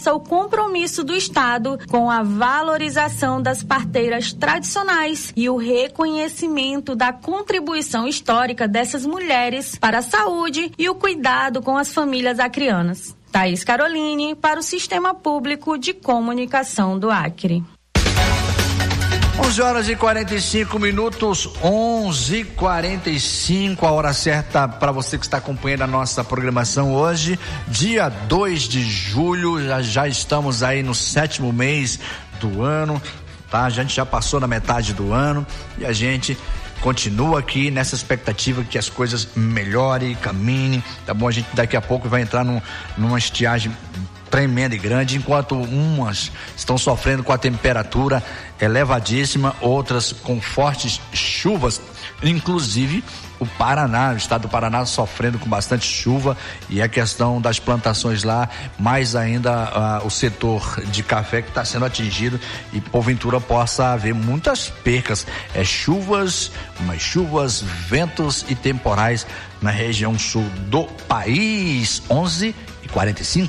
o compromisso do Estado com a valorização das parteiras tradicionais e o reconhecimento da contribuição histórica dessas mulheres para a saúde e o cuidado com as famílias acreanas. Thaís Caroline, para o Sistema Público de Comunicação do Acre. 11h45, 11h45, a hora certa para você que está acompanhando a nossa programação hoje, dia 2 de julho, já estamos aí no 7º mês do ano, tá? A gente já passou na metade do ano e a gente continua aqui nessa expectativa que as coisas melhorem, caminhem, tá bom? A gente daqui a pouco vai entrar numa estiagem tremenda e grande, enquanto umas estão sofrendo com a temperatura elevadíssima, outras com fortes chuvas, inclusive o Paraná, o estado do Paraná sofrendo com bastante chuva, e a questão das plantações lá, mais ainda o setor de café que está sendo atingido, e porventura possa haver muitas percas, chuvas, ventos e temporais na região sul do país. 11h45.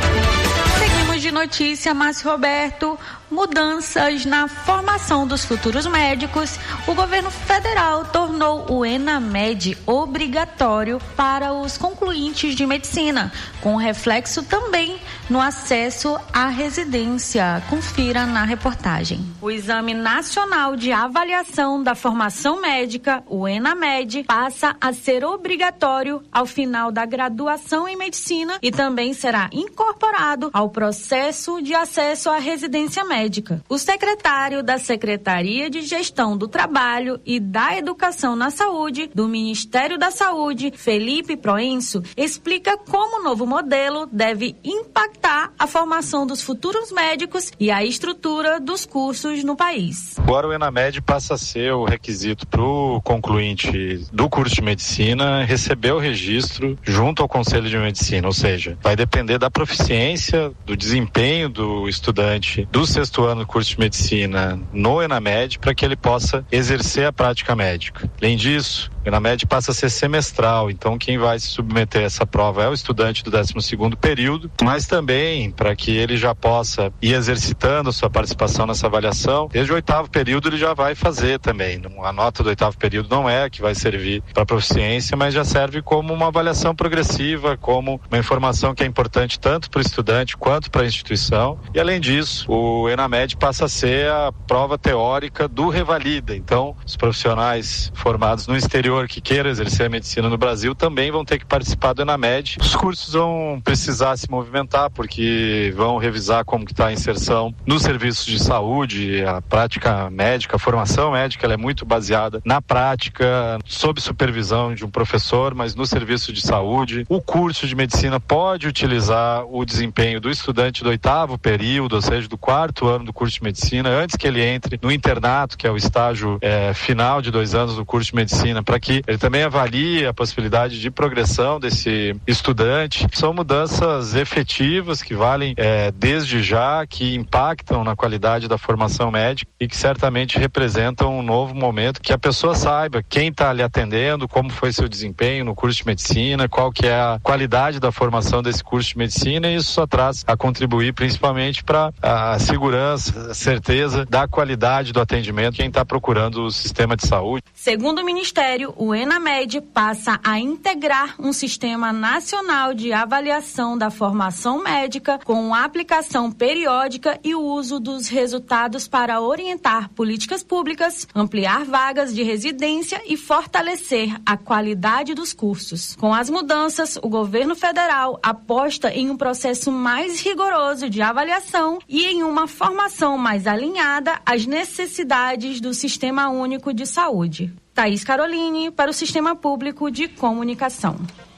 De notícia, Márcio Roberto, mudanças na formação dos futuros médicos. O governo federal tornou o ENAMED obrigatório para os concluintes de medicina, com reflexo também no acesso à residência. Confira na reportagem. O Exame Nacional de Avaliação da Formação Médica, o ENAMED, passa a ser obrigatório ao final da graduação em medicina e também será incorporado ao processo de acesso à residência médica. O secretário da Secretaria de Gestão do Trabalho e da Educação na Saúde, do Ministério da Saúde, Felipe Proenço, explica como o novo modelo deve impactar a formação dos futuros médicos e a estrutura dos cursos no país. Agora o ENAMED passa a ser o requisito para o concluinte do curso de medicina receber o registro junto ao Conselho de Medicina, ou seja, vai depender da proficiência, do desempenho do estudante do 6º ano do curso de medicina no ENAMED para que ele possa exercer a prática médica. Além disso, o ENAMED passa a ser semestral, então quem vai se submeter a essa prova é o estudante do 12º período, mas também para que ele já possa ir exercitando a sua participação nessa avaliação, desde o 8º período ele já vai fazer também. A nota do 8º período não é a que vai servir para a proficiência, mas já serve como uma avaliação progressiva, como uma informação que é importante tanto para o estudante quanto para a instituição. E além disso, o ENAMED passa a ser a prova teórica do Revalida. Então, os profissionais formados no exterior que queiram exercer a medicina no Brasil também vão ter que participar do ENAMED. Os cursos vão precisar se movimentar porque vão revisar como que está a inserção nos serviços de saúde, a prática médica, a formação médica, ela é muito baseada na prática, sob supervisão de um professor, mas no serviço de saúde. O curso de medicina pode utilizar o desempenho do estudante do 8º período, ou seja, do 4º ano do curso de medicina, antes que ele entre no internato, que é o estágio final de 2 anos do curso de medicina, para que ele também avalie a possibilidade de progressão desse estudante. São mudanças efetivas que valem desde já, que impactam na qualidade da formação médica e que certamente representam um novo momento, que a pessoa saiba quem está lhe atendendo, como foi seu desempenho no curso de medicina, qual que é a qualidade da formação desse curso de medicina, e isso só traz a contribuir principalmente para a segurança, a certeza da qualidade do atendimento quem está procurando o sistema de saúde. Segundo o Ministério, o ENAMED passa a integrar um sistema nacional de avaliação da formação médica com a aplicação periódica e o uso dos resultados para orientar políticas públicas, ampliar vagas de residência e fortalecer a qualidade dos cursos. Com as mudanças, o governo federal aposta em um processo mais rigoroso de avaliação e em uma formação mais alinhada às necessidades do Sistema Único de Saúde. Thaís Caroline, para o Sistema Público de Comunicação.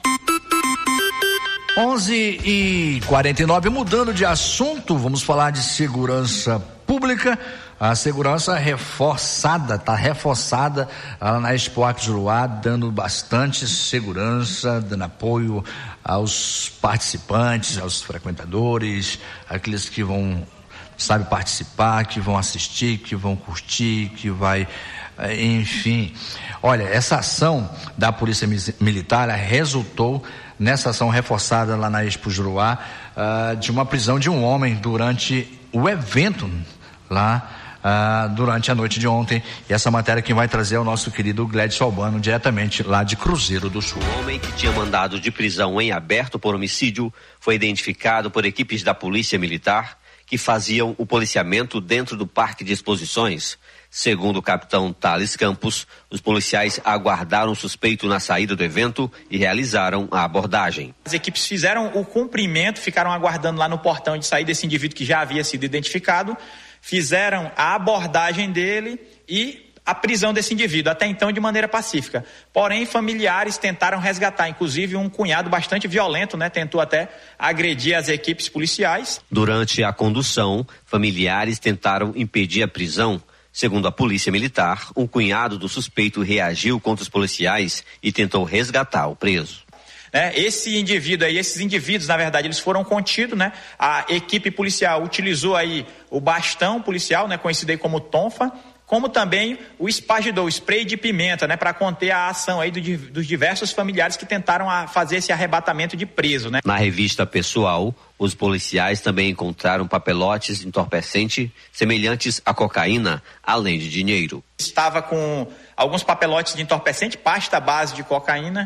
11h49, mudando de assunto, vamos falar de segurança pública. A segurança está reforçada na Expo Acre-Juruá, dando bastante segurança, dando apoio aos participantes, aos frequentadores, aqueles que vão, participar, que vão assistir, que vão curtir, que vai enfim. Olha, essa ação da Polícia Militar resultou nessa ação reforçada lá na Expo Juruá, de uma prisão de um homem durante o evento lá, durante a noite de ontem. E essa matéria quem vai trazer é o nosso querido Gledson Albano, diretamente lá de Cruzeiro do Sul. O homem que tinha mandado de prisão em aberto por homicídio foi identificado por equipes da Polícia Militar que faziam o policiamento dentro do Parque de Exposições. Segundo o capitão Thales Campos, os policiais aguardaram o suspeito na saída do evento e realizaram a abordagem. As equipes fizeram o cumprimento, ficaram aguardando lá no portão de saída desse indivíduo que já havia sido identificado, fizeram a abordagem dele e a prisão desse indivíduo, até então de maneira pacífica. Porém, familiares tentaram resgatar, inclusive um cunhado bastante violento, tentou até agredir as equipes policiais. Durante a condução, familiares tentaram impedir a prisão. Segundo a Polícia Militar, um cunhado do suspeito reagiu contra os policiais e tentou resgatar o preso. Esse indivíduo aí, esses indivíduos, na verdade, eles foram contidos, A equipe policial utilizou aí o bastão policial, conhecido aí como tonfa, como também o espargidor, o spray de pimenta, para conter a ação aí dos diversos familiares que tentaram fazer esse arrebatamento de preso, Na revista pessoal, os policiais também encontraram papelotes de entorpecente semelhantes à cocaína, além de dinheiro. Estava com alguns papelotes de entorpecente, pasta base de cocaína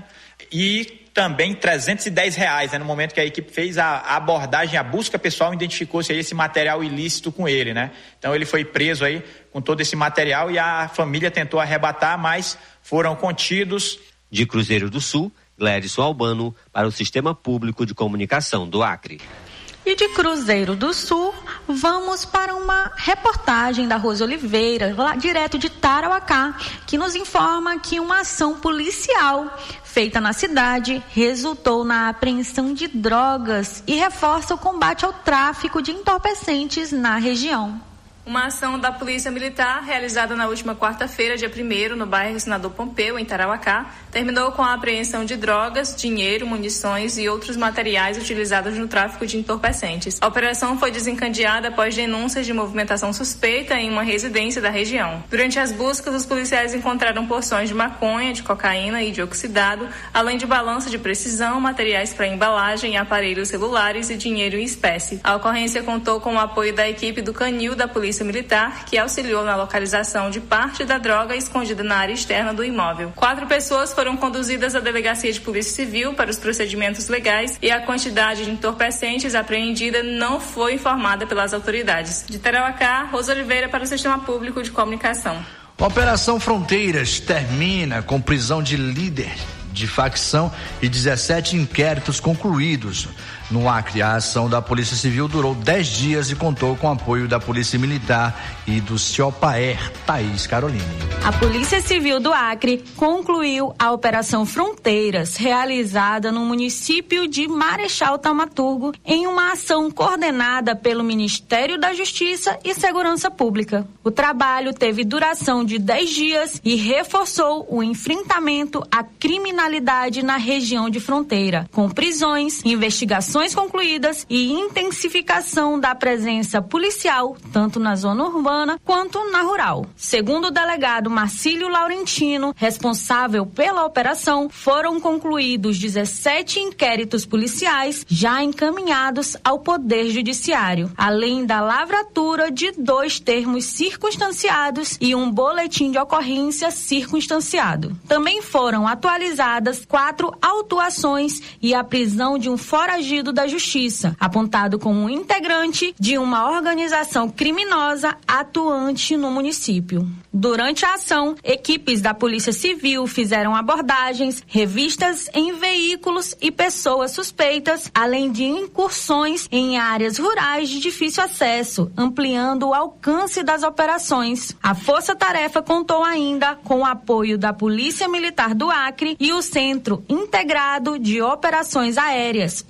e também R$310, no momento que a equipe fez a abordagem, a busca pessoal, identificou-se aí esse material ilícito com ele, Então ele foi preso aí com todo esse material e a família tentou arrebatar, mas foram contidos. De Cruzeiro do Sul, Gledson Albano para o Sistema Público de Comunicação do Acre. E de Cruzeiro do Sul, vamos para uma reportagem da Rosa Oliveira, lá direto de Tarauacá, que nos informa que uma ação policial feita na cidade resultou na apreensão de drogas e reforça o combate ao tráfico de entorpecentes na região. Uma ação da Polícia Militar, realizada na última quarta-feira, dia 1º, no bairro Senador Pompeu, em Tarauacá, terminou com a apreensão de drogas, dinheiro, munições e outros materiais utilizados no tráfico de entorpecentes. A operação foi desencadeada após denúncias de movimentação suspeita em uma residência da região. Durante as buscas, os policiais encontraram porções de maconha, de cocaína e de oxidado, além de balança de precisão, materiais para embalagem, aparelhos celulares e dinheiro em espécie. A ocorrência contou com o apoio da equipe do Canil da Polícia Militar, que auxiliou na localização de parte da droga escondida na área externa do imóvel. 4 pessoas foram conduzidas à Delegacia de Polícia Civil para os procedimentos legais e a quantidade de entorpecentes apreendida não foi informada pelas autoridades. De Tarauacá, Rosa Oliveira para o Sistema Público de Comunicação. Operação Fronteiras termina com prisão de líder de facção e 17 inquéritos concluídos. No Acre, a ação da Polícia Civil durou 10 dias e contou com o apoio da Polícia Militar e do CIOPAER. Thaís Caroline. A Polícia Civil do Acre concluiu a Operação Fronteiras, realizada no município de Marechal Taumaturgo, em uma ação coordenada pelo Ministério da Justiça e Segurança Pública. O trabalho teve duração de 10 dias e reforçou o enfrentamento à criminalidade na região de fronteira, com prisões, investigações concluídas e intensificação da presença policial, tanto na zona urbana quanto na rural. Segundo o delegado Marcílio Laurentino, responsável pela operação, foram concluídos 17 inquéritos policiais já encaminhados ao Poder Judiciário, além da lavratura de 2 termos circunstanciados e um boletim de ocorrência circunstanciado. Também foram atualizadas 4 autuações e a prisão de um foragido da Justiça, apontado como um integrante de uma organização criminosa atuante no município. Durante a ação, equipes da Polícia Civil fizeram abordagens, revistas em veículos e pessoas suspeitas, além de incursões em áreas rurais de difícil acesso, ampliando o alcance das operações. A Força-Tarefa contou ainda com o apoio da Polícia Militar do Acre e o Centro Integrado de Operações Aéreas, o CIOPAER,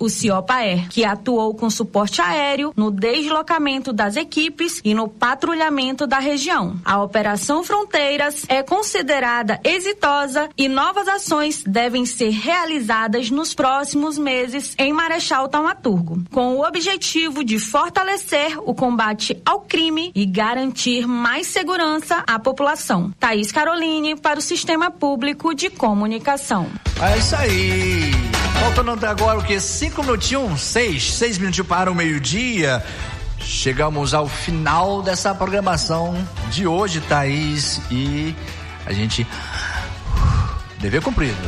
Copaer, que atuou com suporte aéreo no deslocamento das equipes e no patrulhamento da região. A Operação Fronteiras é considerada exitosa e novas ações devem ser realizadas nos próximos meses em Marechal Thaumaturgo, com o objetivo de fortalecer o combate ao crime e garantir mais segurança à população. Thaís Caroline, para o Sistema Público de Comunicação. É isso aí. Faltando até agora o quê? 5 minutinhos? 6 minutinhos para o meio-dia. Chegamos ao final dessa programação de hoje, Thaís, e a gente... dever cumprido.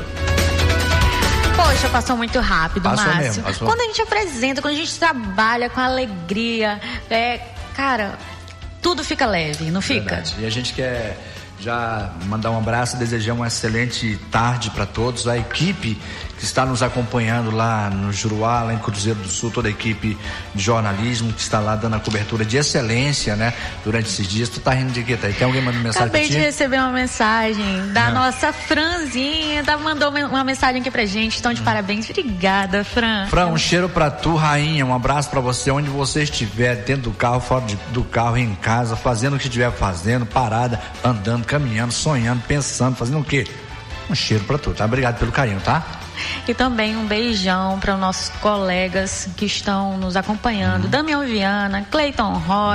Poxa, passou muito rápido, passou Márcio. Mesmo, passou. Quando a gente apresenta, quando a gente trabalha com alegria, cara, tudo fica leve, não fica? Verdade. E a gente quer já mandar um abraço, desejar uma excelente tarde para todos, a equipe que está nos acompanhando lá no Juruá, lá em Cruzeiro do Sul, toda a equipe de jornalismo que está lá dando a cobertura de excelência, né, durante esses dias. Tu tá rindo de quê, Thaís? Tem alguém mandando mensagem pra ti? Acabei de receber uma mensagem da nossa Franzinha, mandou uma mensagem aqui pra gente, então de parabéns. Obrigada, Fran. Fran, um cheiro pra tu, rainha, um abraço pra você, onde você estiver, dentro do carro, fora do carro, em casa, fazendo o que estiver fazendo, parada, andando, caminhando, sonhando, pensando, fazendo o quê? Um cheiro pra tu, tá? Obrigado pelo carinho, tá? E também um beijão para os nossos colegas que estão nos acompanhando. Damião Viana, Cleiton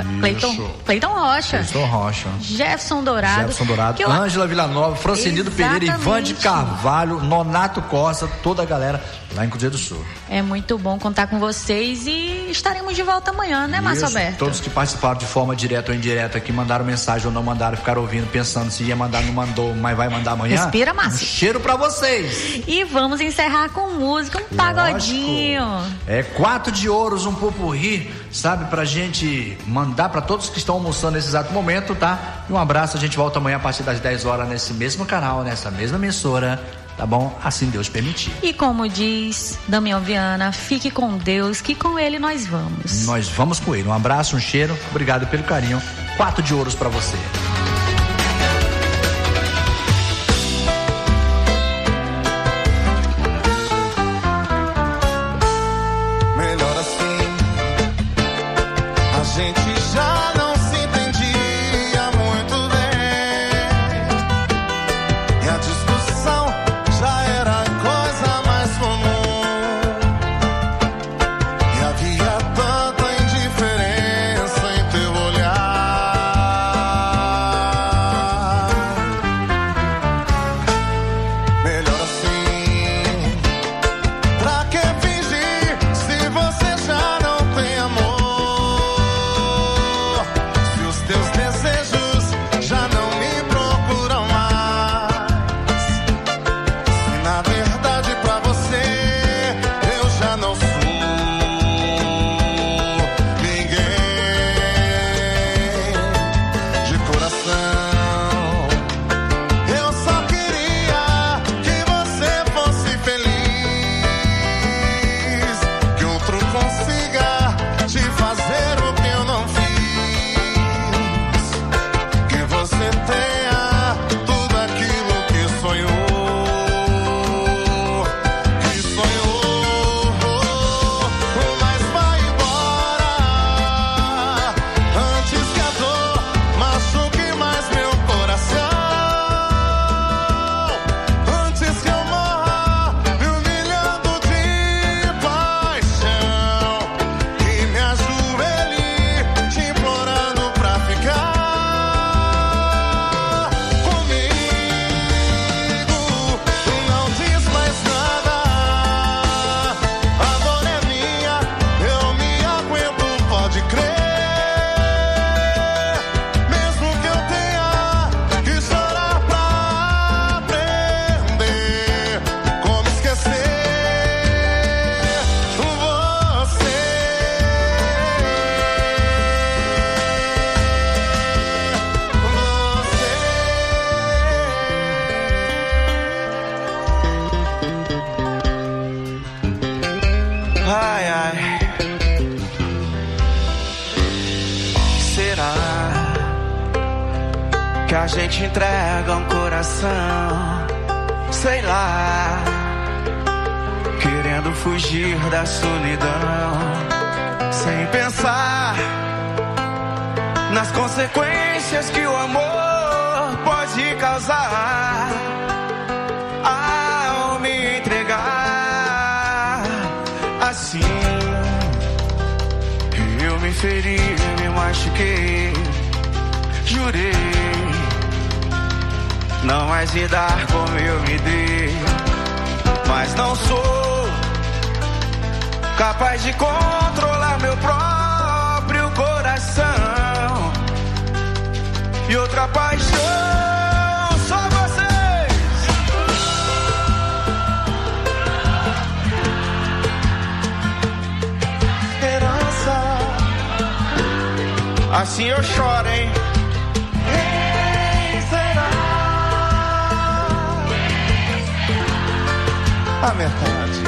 Rocha. Jefferson Dourado. Ângela Villanova, Francinido Pereira, Ivan de Carvalho, Nonato Costa, toda a galera lá em Cruzeiro do Sul. É muito bom contar com vocês e estaremos de volta amanhã, né, Márcio Alberto? Todos que participaram de forma direta ou indireta, que mandaram mensagem ou não mandaram, ficaram ouvindo, pensando se ia mandar, não mandou, mas vai mandar amanhã. Respira, Márcio. Um cheiro pra vocês. E vamos encerrar com música, um pagodinho. 4 de ouros, um popurrí, sabe, pra gente mandar pra todos que estão almoçando nesse exato momento, tá? E um abraço, a gente volta amanhã a partir das 10 horas nesse mesmo canal, nessa mesma emissora. Tá bom? Assim Deus permitir. E como diz Damião Viana, fique com Deus, que com Ele nós vamos. Nós vamos com Ele. Um abraço, um cheiro, obrigado pelo carinho. 4 de ouros pra você. Melhor assim, a gente já não se entendia muito bem. E a discussão já era a coisa mais comum. E havia tanta indiferença em teu olhar. Melhor assim, pra que fingir se você já não tem amor? Se os teus desejos já não me procuram mais. Se na verdade pra você eu já não sou ninguém. De coração, eu só queria que você fosse feliz, que outro consiga te fazer o que eu não fiz, que você tenha tudo aquilo que sonhou, mas vai embora antes que a dor machuque mais meu coração, antes que eu morra me humilhando de paixão e me ajoelhe te implorando pra ficar comigo. Não diz mais nada, a dor é minha, eu me aguento, pode crer. Mesmo que eu tenha que chorar pra aprender como esquecer você. Ai, ai. Será que a gente entrega um coração, sei lá, querendo querendo fugir da solidão, sem pensar nas consequências que o amor pode causar ao me entregar. Assim eu me feri, me machuquei, jurei não mais me dar como eu me dei, mas não sou capaz de controlar meu próprio coração. E outra paixão, só vocês. Esperança, assim eu choro, hein? Quem será a metade?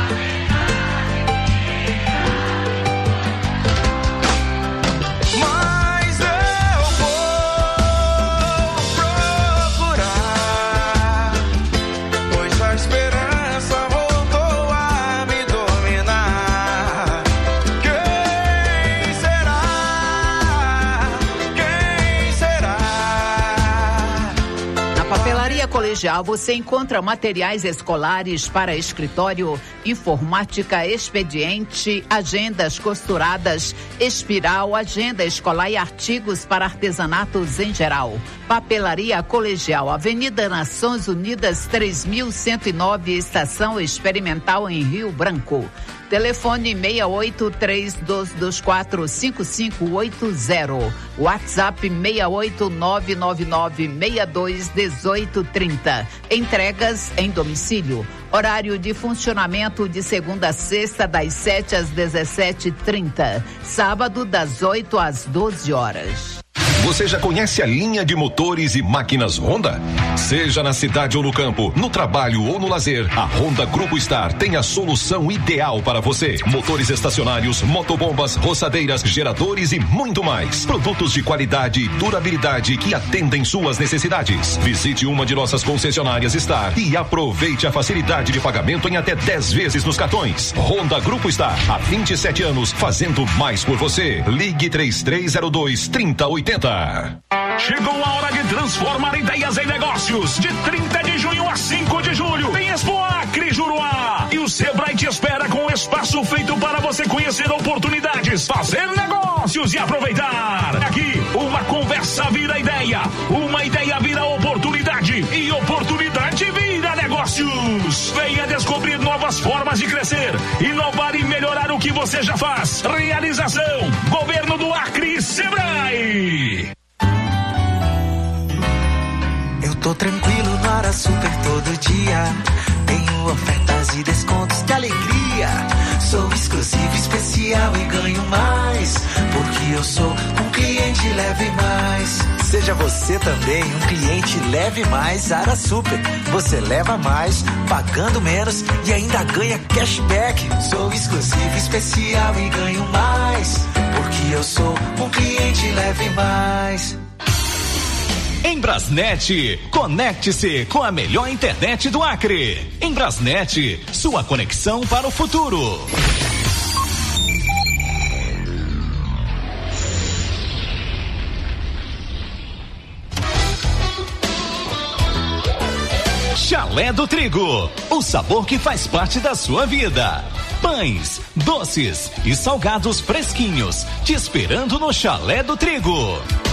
Colegial, você encontra materiais escolares para escritório, informática, expediente, agendas costuradas, espiral, agenda escolar e artigos para artesanatos em geral. Papelaria Colegial, Avenida Nações Unidas 3109, Estação Experimental em Rio Branco. Telefone 6832245580. WhatsApp 68999621830. Entregas em domicílio. Horário de funcionamento de segunda a sexta, das 7 às 17h30. Sábado, das 8 às 12 horas. Você já conhece a linha de motores e máquinas Honda? Seja na cidade ou no campo, no trabalho ou no lazer, a Honda Grupo Star tem a solução ideal para você. Motores estacionários, motobombas, roçadeiras, geradores e muito mais. Produtos de qualidade e durabilidade que atendem suas necessidades. Visite uma de nossas concessionárias Star e aproveite a facilidade de pagamento em até 10 vezes nos cartões. Honda Grupo Star, há 27 anos, fazendo mais por você. Ligue 3302-3080. Chegou a hora de transformar ideias em negócios. De 30 de junho a 5 de julho, tem Expo Acre Juruá. E o Sebrae te espera com um espaço feito para você conhecer oportunidades, fazer negócios e aproveitar. Aqui, uma conversa vira ideia, uma ideia vira oportunidade e oportunidade vira negócios. Venha descobrir novas formas de crescer, inovar e melhorar o que você já faz. Realização: Governo do Acre e Sebrae. Eu tô tranquilo no Ara Super todo dia. Tenho ofertas e descontos de alegria. Sou exclusivo, especial e ganho mais. Porque eu sou um cliente Leve Mais. Seja você também um cliente Leve Mais Ara Super. Você leva mais, pagando menos e ainda ganha cashback. Sou exclusivo, especial e ganho mais. Porque eu sou um cliente Leve Mais. Em Brasnet, conecte-se com a melhor internet do Acre. Em Brasnet, sua conexão para o futuro. Chalé do Trigo, o sabor que faz parte da sua vida. Pães, doces e salgados fresquinhos, te esperando no Chalé do Trigo.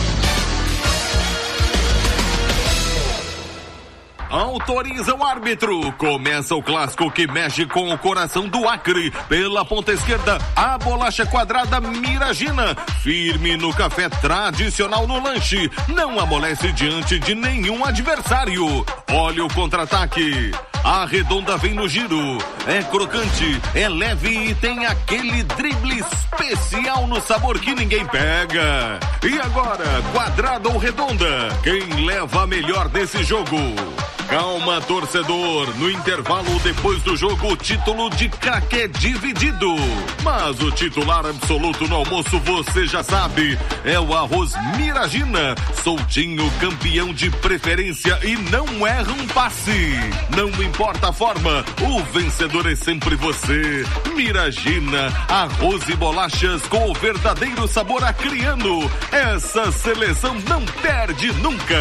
Autoriza o árbitro. Começa o clássico que mexe com o coração do Acre. Pela ponta esquerda, a bolacha quadrada Miragina. Firme no café tradicional no lanche. Não amolece diante de nenhum adversário. Olha o contra-ataque. A redonda vem no giro. É crocante, é leve e tem aquele drible especial no sabor que ninguém pega. E agora, quadrada ou redonda? Quem leva a melhor nesse jogo? Calma, torcedor. No intervalo depois do jogo, o título de craque é dividido. Mas o titular absoluto no almoço, você já sabe, é o arroz Miragina. Soltinho, campeão de preferência e não erra um passe. Não importa a forma, o vencedor é sempre você. Miragina, arroz e bolachas com o verdadeiro sabor acriano. Essa seleção não perde nunca.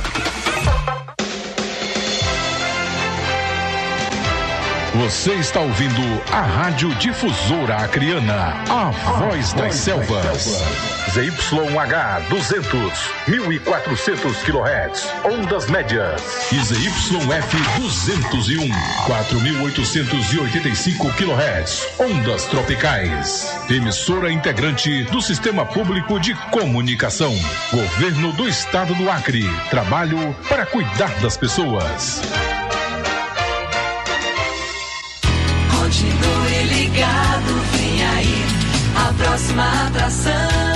Você está ouvindo a Rádio Difusora Acreana, a voz das selvas. ZYH 200, 1400 kHz, ondas médias. E ZYF 201, 4885 kHz, ondas tropicais. Emissora integrante do Sistema Público de Comunicação. Governo do Estado do Acre. Trabalho para cuidar das pessoas. Continue ligado, vem aí a próxima atração.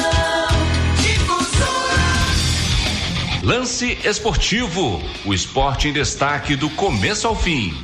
Difusora. Lance Esportivo, o esporte em destaque do começo ao fim.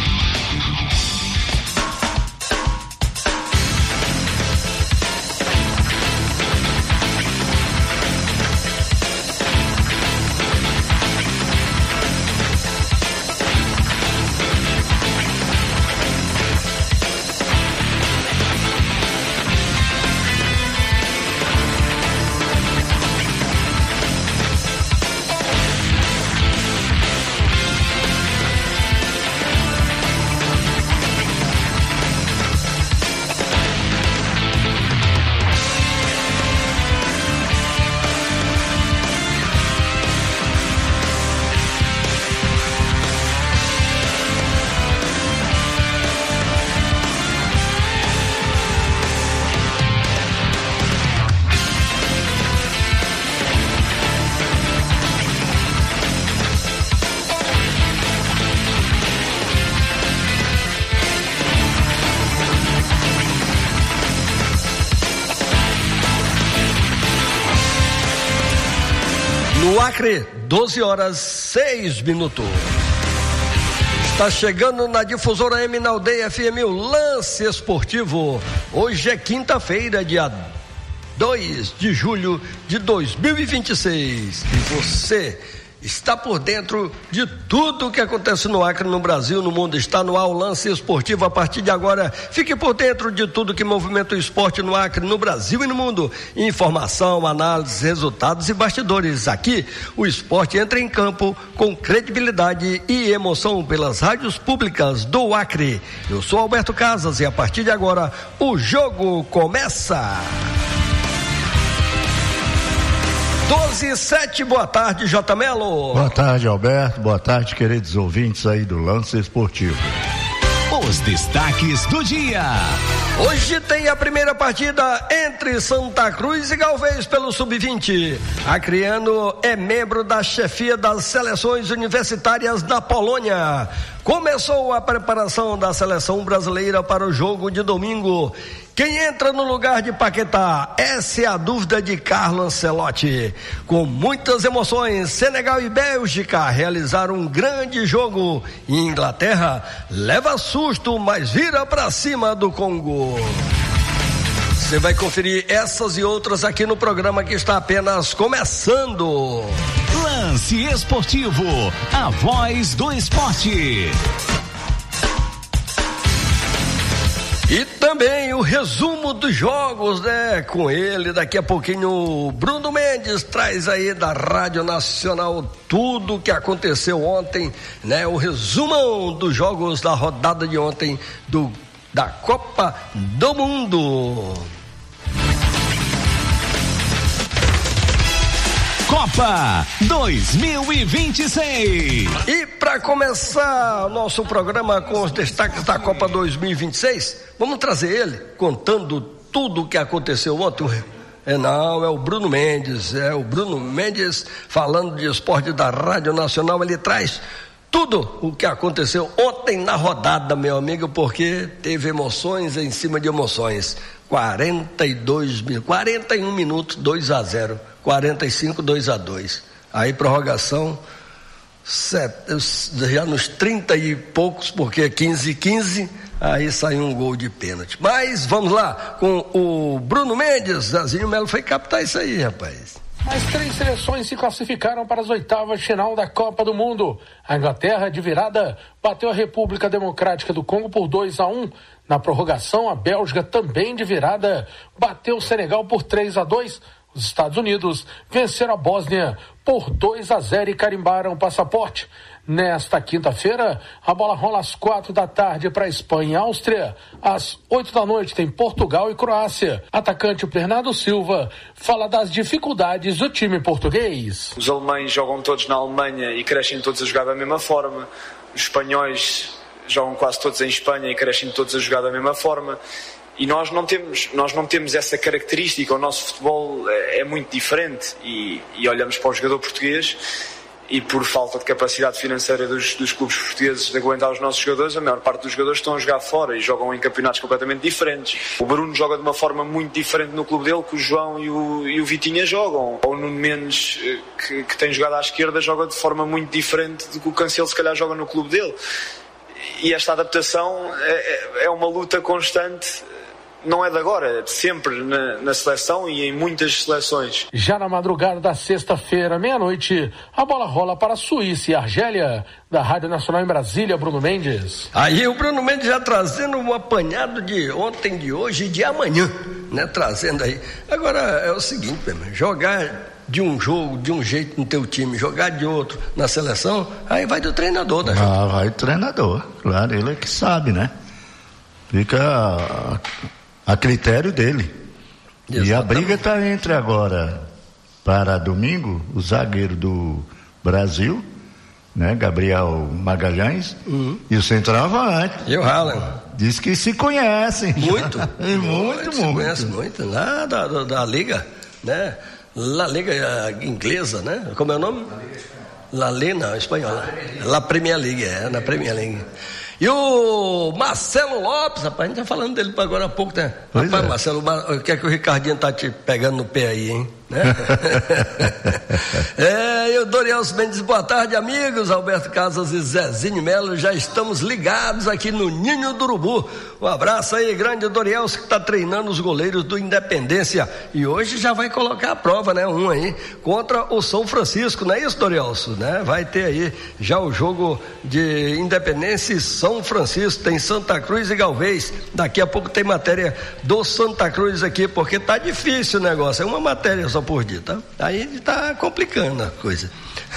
No Acre, 12h06. Está chegando na Difusora M na Aldeia FM o Lance Esportivo. Hoje é quinta-feira, dia 2 de julho de 2026. E você está por dentro de tudo o que acontece no Acre, no Brasil, no mundo. Está no ar o Lance Esportivo. A partir de agora, fique por dentro de tudo que movimenta o esporte no Acre, no Brasil e no mundo. Informação, análise, resultados e bastidores. Aqui, o esporte entra em campo com credibilidade e emoção pelas rádios públicas do Acre. Eu sou Alberto Casas e a partir de agora, o jogo começa. 12h07, boa tarde, J. Melo. Boa tarde, Alberto, boa tarde, queridos ouvintes aí do Lance Esportivo. Os destaques do dia. Hoje tem a primeira partida entre Santa Cruz e Galvez pelo Sub-20. Acreano é membro da chefia das seleções universitárias da Polônia. Começou a preparação da seleção brasileira para o jogo de domingo. Quem entra no lugar de Paquetá? Essa é a dúvida de Carlo Ancelotti. Com muitas emoções, Senegal e Bélgica realizaram um grande jogo. E Inglaterra leva susto, mas vira para cima do Congo. Você vai conferir essas e outras aqui no programa que está apenas começando. Lance Esportivo, a voz do esporte. E também o resumo dos jogos, né? Com ele, daqui a pouquinho o Bruno Mendes traz aí da Rádio Nacional tudo o que aconteceu ontem, né? O resumão dos jogos da rodada de ontem da Copa do Mundo. Copa 2026. E para começar o nosso programa com os destaques da Copa 2026, vamos trazer ele contando tudo o que aconteceu ontem. É o Bruno Mendes, falando de esporte da Rádio Nacional. Ele traz tudo o que aconteceu ontem na rodada, meu amigo, porque teve emoções em cima de emoções. 41 minutos, 2-0, 45, 2-2. Aí prorrogação, já nos 30 e poucos, porque 15, aí saiu um gol de pênalti. Mas vamos lá, com o Bruno Mendes. Zazinho Melo foi captar isso aí, rapaz. Mais 3 seleções se classificaram para as oitavas de final da Copa do Mundo. A Inglaterra, de virada, bateu a República Democrática do Congo por 2-1. Na prorrogação, a Bélgica, também de virada, bateu o Senegal por 3-2. Os Estados Unidos venceram a Bósnia por 2-0 e carimbaram o passaporte. Nesta quinta-feira, a bola rola às 4h para Espanha e Áustria. Às 8h tem Portugal e Croácia. Atacante Bernardo Silva fala das dificuldades do time português. Os alemães jogam todos na Alemanha e crescem todos a jogar da mesma forma. Os espanhóis jogam quase todos em Espanha e crescem todos a jogar da mesma forma. E nós não temos essa característica. O nosso futebol é muito diferente e olhamos para o jogador português e por falta de capacidade financeira dos clubes portugueses de aguentar os nossos jogadores, a maior parte dos jogadores estão a jogar fora e jogam em campeonatos completamente diferentes. O Bruno joga de uma forma muito diferente no clube dele que o João e o Vitinha jogam. Ou o Nuno Mendes, que tem jogado à esquerda, joga de forma muito diferente do que o Cancelo se calhar joga no clube dele. E esta adaptação é uma luta constante. Não é de agora, é de sempre na seleção e em muitas seleções. Já na madrugada da sexta-feira, meia-noite, a bola rola para a Suíça e Argélia. Da Rádio Nacional em Brasília, Bruno Mendes. Aí o Bruno Mendes já trazendo um apanhado de ontem, de hoje e de amanhã, né? Trazendo aí. Agora é o seguinte, mesmo, jogar de um jogo, de um jeito no teu time, jogar de outro na seleção, aí vai do treinador, né? Vai do treinador, claro, ele é que sabe, né? Fica a critério dele. Exatamente. E a briga está entre agora, para domingo, o zagueiro do Brasil, né, Gabriel Magalhães, e o centroavante. E o Haaland. Diz que se conhecem. Muito. muito. Se conhece muito. Lá da Liga, né? La Liga inglesa, né? Como é o nome? La Liga espanhola. La Premier League, na Premier League. E o Marcelo Lopes, rapaz, a gente tá falando dele agora há pouco, né? Pois rapaz, Marcelo, o que é que o Ricardinho tá te pegando no pé aí, hein? Né? E o Dorielso Mendes, boa tarde, amigos. Alberto Casas e Zezinho Melo, já estamos ligados aqui no Ninho do Urubu. Um abraço aí, grande Dorielso, que está treinando os goleiros do Independência. E hoje já vai colocar a prova, né? Um aí, contra o São Francisco, não é isso, Dorielso? Né? Vai ter aí já o jogo de Independência e São Francisco, tem Santa Cruz e Galvez. Daqui a pouco tem matéria do Santa Cruz aqui, porque tá difícil o negócio, é uma matéria só por dia, tá? Aí tá complicando a coisa.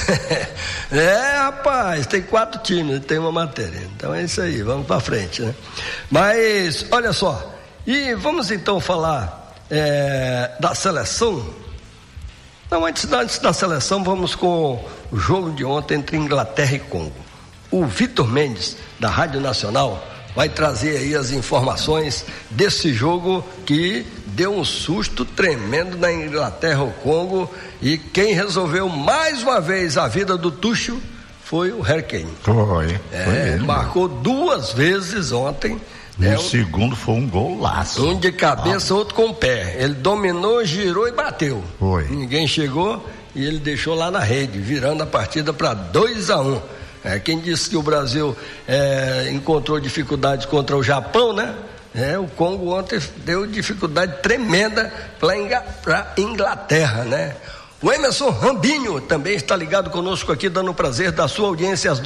Rapaz, tem 4 times, tem uma matéria, então é isso aí, vamos pra frente, né? Mas, olha só, e vamos então falar da seleção. Não, antes da seleção, vamos com o jogo de ontem entre Inglaterra e Congo. O Vitor Mendes, da Rádio Nacional, vai trazer aí as informações desse jogo que deu um susto tremendo na Inglaterra, o Congo, e quem resolveu mais uma vez a vida do Tuchel foi o Harry Kane. Foi marcou 2 vezes ontem. O segundo foi um golaço. Um de cabeça, outro com o pé. Ele dominou, girou e bateu. Foi. Ninguém chegou e ele deixou lá na rede, virando a partida para 2-1. Quem disse que o Brasil encontrou dificuldades contra o Japão, né? O Congo ontem deu dificuldade tremenda para Inglaterra, né? O Emerson Rambinho também está ligado conosco aqui, dando o prazer da sua audiência às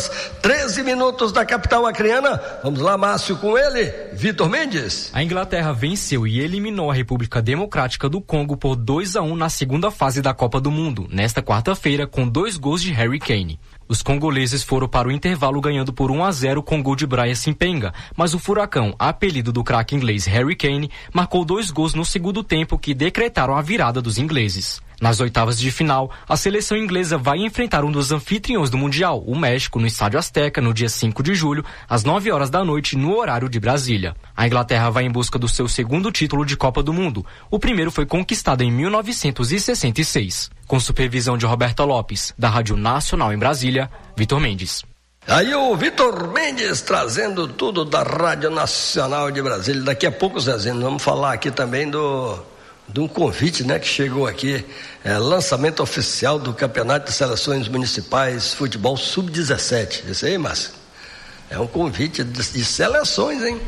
12h13 da capital acreana. Vamos lá, Márcio, com ele, Vitor Mendes. A Inglaterra venceu e eliminou a República Democrática do Congo por 2-1 na segunda fase da Copa do Mundo, nesta quarta-feira, com 2 gols de Harry Kane. Os congoleses foram para o intervalo ganhando por 1-0 com gol de Brian Simpenga, mas o Furacão, apelido do craque inglês Harry Kane, marcou 2 gols no segundo tempo que decretaram a virada dos ingleses. Nas oitavas de final, a seleção inglesa vai enfrentar um dos anfitriões do Mundial, o México, no Estádio Azteca, no dia 5 de julho, às 9h, no horário de Brasília. A Inglaterra vai em busca do seu segundo título de Copa do Mundo. O primeiro foi conquistado em 1966. Com supervisão de Roberto Lopes, da Rádio Nacional em Brasília, Vitor Mendes. Aí o Vitor Mendes trazendo tudo da Rádio Nacional de Brasília. Daqui a pouco, Zezinho, vamos falar aqui também de um convite, né, que chegou aqui, lançamento oficial do Campeonato de Seleções Municipais Futebol Sub-17. Esse aí, Márcio? É um convite de seleções, hein?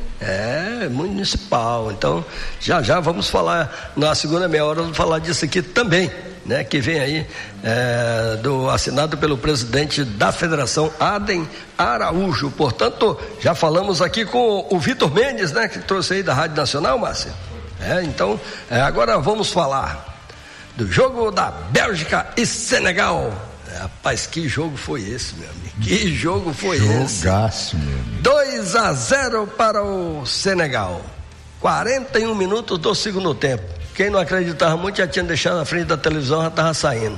Municipal. Então, já vamos falar, na segunda meia hora, vamos falar disso aqui também. né, que vem aí assinado pelo presidente da Federação, Adem Araújo. Portanto, já falamos aqui com o Vitor Mendes, né, que trouxe aí da Rádio Nacional, Márcia. Então, agora vamos falar do jogo da Bélgica e Senegal. Rapaz, que jogo foi esse, meu amigo? Que jogo foi esse? Jogaço, meu amigo. 2-0 para o Senegal. 41 minutos do segundo tempo. Quem não acreditava muito já tinha deixado na frente da televisão, já estava saindo.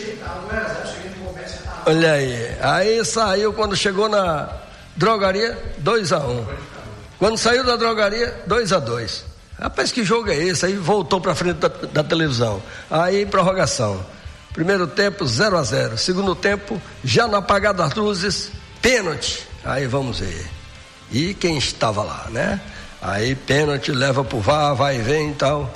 Olha aí saiu quando chegou na drogaria, 2-1. Quando saiu da drogaria, 2-2. Rapaz, que jogo é esse? Aí voltou para frente da televisão. Aí prorrogação. Primeiro tempo 0-0. Segundo tempo, já no apagar das luzes, pênalti. Aí vamos ver. E quem estava lá, né? Aí pênalti, leva pro VAR, vai e vem e tal.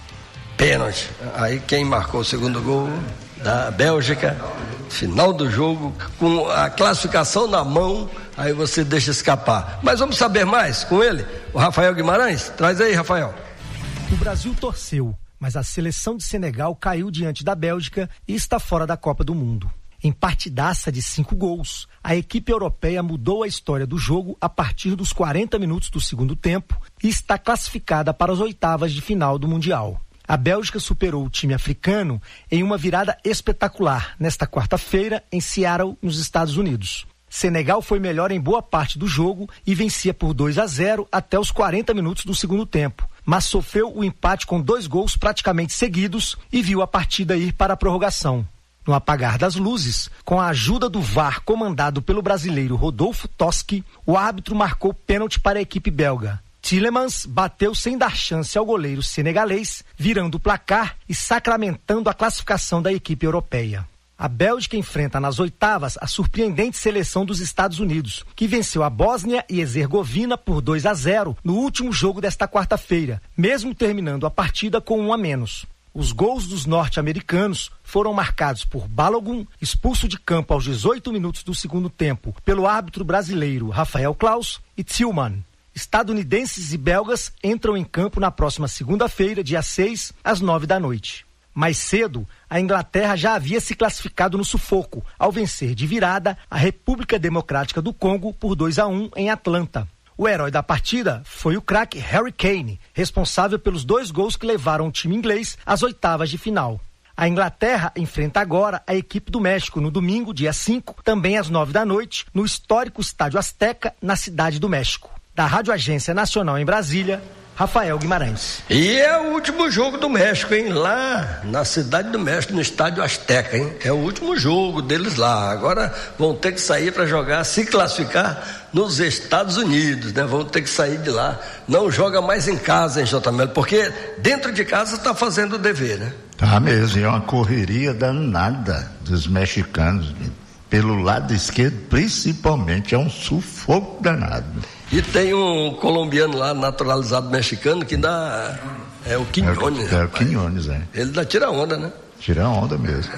Pênalti. Aí quem marcou o segundo gol da Bélgica, final do jogo, com a classificação na mão, aí você deixa escapar. Mas vamos saber mais com ele, o Rafael Guimarães. Traz aí, Rafael. O Brasil torceu, mas a seleção de Senegal caiu diante da Bélgica e está fora da Copa do Mundo. Em partidaça de 5 gols, a equipe europeia mudou a história do jogo a partir dos 40 minutos do segundo tempo e está classificada para as oitavas de final do Mundial. A Bélgica superou o time africano em uma virada espetacular nesta quarta-feira em Seattle, nos Estados Unidos. Senegal foi melhor em boa parte do jogo e vencia por 2-0 até os 40 minutos do segundo tempo, mas sofreu o empate com 2 gols praticamente seguidos e viu a partida ir para a prorrogação. No apagar das luzes, com a ajuda do VAR comandado pelo brasileiro Rodolfo Toschi, o árbitro marcou pênalti para a equipe belga. Tielemans bateu sem dar chance ao goleiro senegalês, virando o placar e sacramentando a classificação da equipe europeia. A Bélgica enfrenta nas oitavas a surpreendente seleção dos Estados Unidos, que venceu a Bósnia e Herzegovina por 2-0 no último jogo desta quarta-feira, mesmo terminando a partida com 1 a menos. Os gols dos norte-americanos foram marcados por Balogun, expulso de campo aos 18 minutos do segundo tempo pelo árbitro brasileiro Rafael Claus, e Tillman. Estadunidenses e belgas entram em campo na próxima segunda-feira, dia 6, às 9 da noite. Mais cedo, a Inglaterra já havia se classificado no sufoco, ao vencer de virada a República Democrática do Congo por 2-1 em Atlanta. O herói da partida foi o craque Harry Kane, responsável pelos 2 gols que levaram o time inglês às oitavas de final. A Inglaterra enfrenta agora a equipe do México no domingo, dia 5, também às 9 da noite, no histórico Estádio Azteca, na Cidade do México. Da Rádio Agência Nacional em Brasília, Rafael Guimarães. E é o último jogo do México, hein? Lá na Cidade do México, no Estádio Azteca, hein? É o último jogo deles lá. Agora vão ter que sair para jogar, se classificar nos Estados Unidos, né? Vão ter que sair de lá. Não joga mais em casa, hein, J. Melo? Porque dentro de casa está fazendo o dever, né? Tá mesmo, é uma correria danada dos mexicanos. Pelo lado esquerdo, principalmente, é um sufoco danado. E tem um colombiano lá, naturalizado mexicano, que dá... É o Quiñones. É o Quiñones, é. Ele dá tira onda, né? Tira onda mesmo.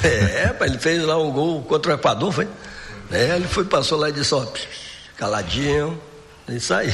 Ele fez lá um gol contra o Equador, foi? Ele passou lá e disse, ó, caladinho, e saiu.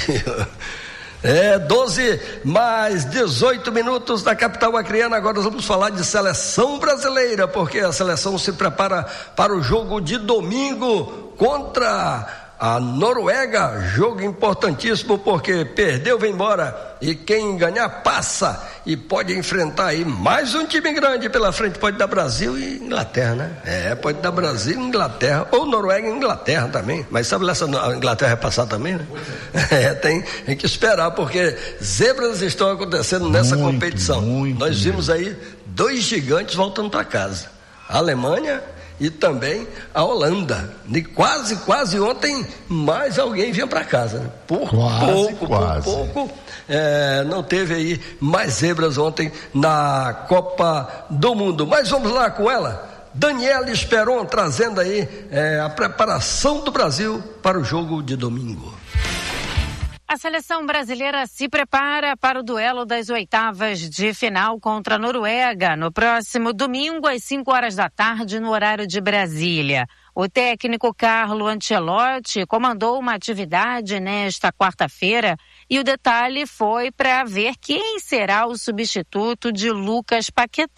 12 mais 18 minutos da capital acreana. Agora nós vamos falar de seleção brasileira, porque a seleção se prepara para o jogo de domingo contra a Noruega. Jogo importantíssimo, porque perdeu, vem embora, e quem ganhar passa e pode enfrentar aí mais um time grande pela frente. Pode dar Brasil e Inglaterra, né? Pode dar Brasil e Inglaterra, ou Noruega e Inglaterra também, mas sabe se a Inglaterra vai passar também, né? Tem que esperar, porque zebras estão acontecendo nessa competição. Nós vimos aí 2 gigantes voltando para casa, a Alemanha e também a Holanda. E quase ontem mais alguém vinha para casa, né? Por pouco. Não teve aí mais zebras ontem na Copa do Mundo. Mas vamos lá com ela, Daniela Esperon, trazendo aí a preparação do Brasil para o jogo de domingo. A seleção brasileira se prepara para o duelo das oitavas de final contra a Noruega, no próximo domingo, às 5 horas da tarde, no horário de Brasília. O técnico Carlo Ancelotti comandou uma atividade nesta quarta-feira e o detalhe foi para ver quem será o substituto de Lucas Paquetá,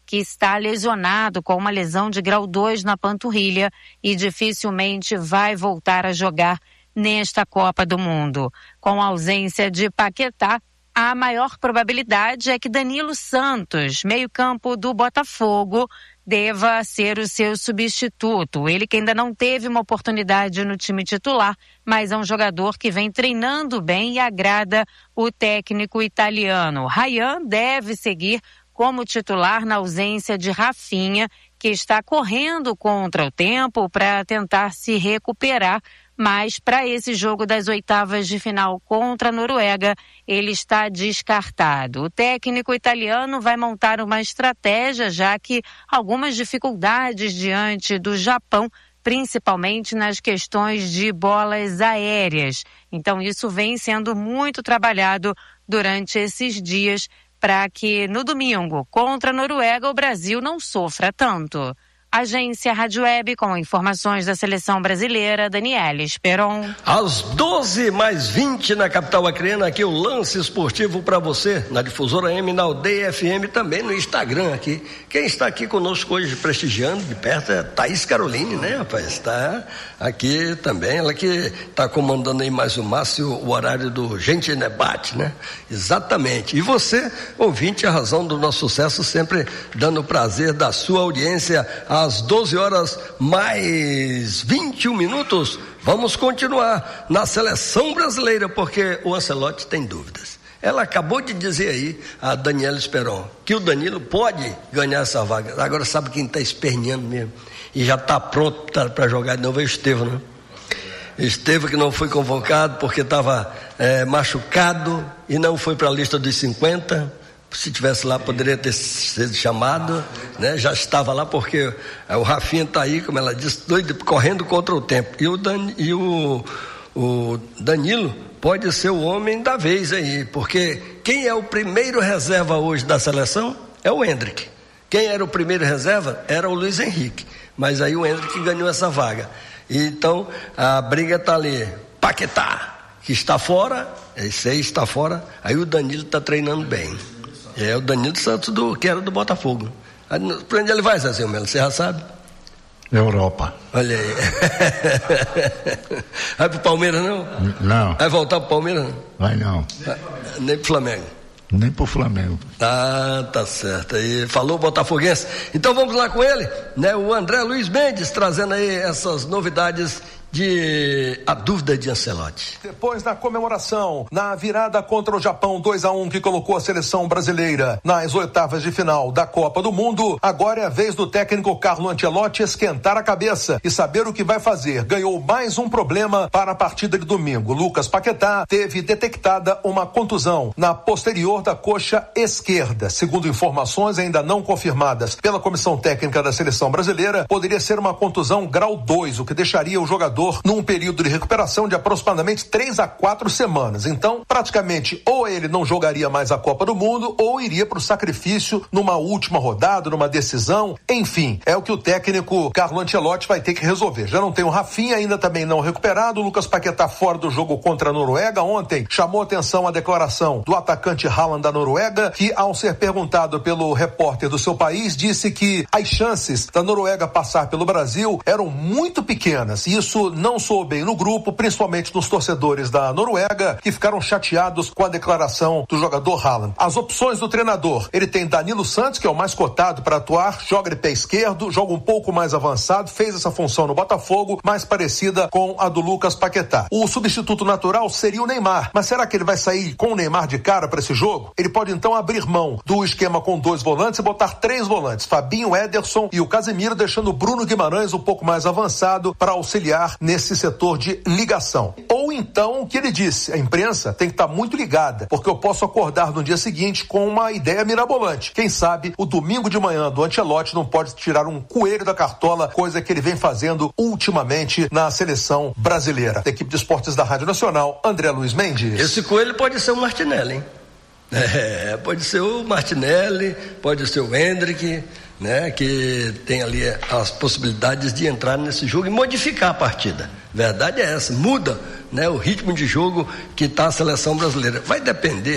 que está lesionado com uma lesão de grau 2 na panturrilha e dificilmente vai voltar a jogar nesta Copa do Mundo. Com a ausência de Paquetá, a maior probabilidade é que Danilo Santos, meio-campo do Botafogo, deva ser o seu substituto. Ele que ainda não teve uma oportunidade no time titular, mas é um jogador que vem treinando bem e agrada o técnico italiano. Ryan deve seguir como titular na ausência de Rafinha, que está correndo contra o tempo para tentar se recuperar, mas para esse jogo das oitavas de final contra a Noruega, ele está descartado. O técnico italiano vai montar uma estratégia, já que algumas dificuldades diante do Japão, principalmente nas questões de bolas aéreas. Então isso vem sendo muito trabalhado durante esses dias para que no domingo contra a Noruega o Brasil não sofra tanto. Agência Rádio Web com informações da seleção brasileira, Daniela Esperon. Às 12h20 na capital acreana, aqui o lance esportivo para você, na Difusora M, na Aldeia FM, também no Instagram aqui. Quem está aqui conosco hoje, prestigiando de perto, é Thaís Caroline, né, rapaz? Está aqui também, ela que está comandando aí mais o Márcio, o horário do Gente Debate, né? Exatamente. E você, ouvinte, a razão do nosso sucesso, sempre dando o prazer da sua audiência. Às 12h mais 21 minutos, vamos continuar na seleção brasileira, porque o Ancelotti tem dúvidas. Ela acabou de dizer aí, a Daniela Esperon, que o Danilo pode ganhar essa vaga. Agora sabe quem está esperneando mesmo e já está pronto para jogar de novo é o Estevão, né? Estevão que não foi convocado porque estava machucado e não foi para a lista dos 50. Se tivesse lá, poderia ter sido chamado, né? Já estava lá porque o Rafinha está aí, como ela disse, doido, correndo contra o tempo. E o Danilo pode ser o homem da vez aí, porque quem é o primeiro reserva hoje da seleção é o Endrick. Quem era o primeiro reserva era o Luiz Henrique, mas aí o Endrick ganhou essa vaga. Então a briga está ali. Paquetá, que está fora, esse aí está fora, aí o Danilo está treinando bem. É o Danilo Santos, que era do Botafogo. Para onde ele vai, Zezinho Melo? Você já sabe? Europa. Olha aí. Vai pro Palmeiras, não? Não. Vai voltar pro Palmeiras, não? Vai não. Nem pro Flamengo? Nem pro Flamengo. Ah, tá certo. Aí falou botafoguense. Então vamos lá com ele, né? O André Luiz Mendes trazendo aí essas novidades de a dúvida de Ancelotti. Depois da comemoração, na virada contra o Japão 2-1 que colocou a seleção brasileira nas oitavas de final da Copa do Mundo, agora é a vez do técnico Carlo Ancelotti esquentar a cabeça e saber o que vai fazer. Ganhou mais um problema para a partida de domingo. Lucas Paquetá teve detectada uma contusão na posterior da coxa esquerda. Segundo informações ainda não confirmadas pela comissão técnica da seleção brasileira, poderia ser uma contusão grau 2, o que deixaria o jogador num período de recuperação de aproximadamente 3 a 4 semanas. Então, praticamente, ou ele não jogaria mais a Copa do Mundo, ou iria para o sacrifício numa última rodada, numa decisão. Enfim, é o que o técnico Carlo Ancelotti vai ter que resolver. Já não tem o Rafinha, ainda também não recuperado. O Lucas Paquetá fora do jogo contra a Noruega. Ontem chamou atenção a declaração do atacante Haaland da Noruega, que, ao ser perguntado pelo repórter do seu país, disse que as chances da Noruega passar pelo Brasil eram muito pequenas. E isso não soou bem no grupo, principalmente nos torcedores da Noruega, que ficaram chateados com a declaração do jogador Haaland. As opções do treinador: ele tem Danilo Santos, que é o mais cotado para atuar, joga de pé esquerdo, joga um pouco mais avançado, fez essa função no Botafogo, mais parecida com a do Lucas Paquetá. O substituto natural seria o Neymar, mas será que ele vai sair com o Neymar de cara para esse jogo? Ele pode então abrir mão do esquema com 2 volantes e botar 3 volantes, Fabinho, Ederson e o Casemiro, deixando o Bruno Guimarães um pouco mais avançado para auxiliar nesse setor de ligação. Ou então, o que ele disse, a imprensa tem que estar muito ligada, porque eu posso acordar no dia seguinte com uma ideia mirabolante. Quem sabe o domingo de manhã do Ancelotti não pode tirar um coelho da cartola, coisa que ele vem fazendo ultimamente na seleção brasileira. Da equipe de esportes da Rádio Nacional, André Luiz Mendes. Esse coelho pode ser o Martinelli, hein? Pode ser o Martinelli, pode ser o Endrick, né, que tem ali as possibilidades de entrar nesse jogo e modificar a partida. Verdade é essa, muda, né, o ritmo de jogo que está a seleção brasileira. Vai depender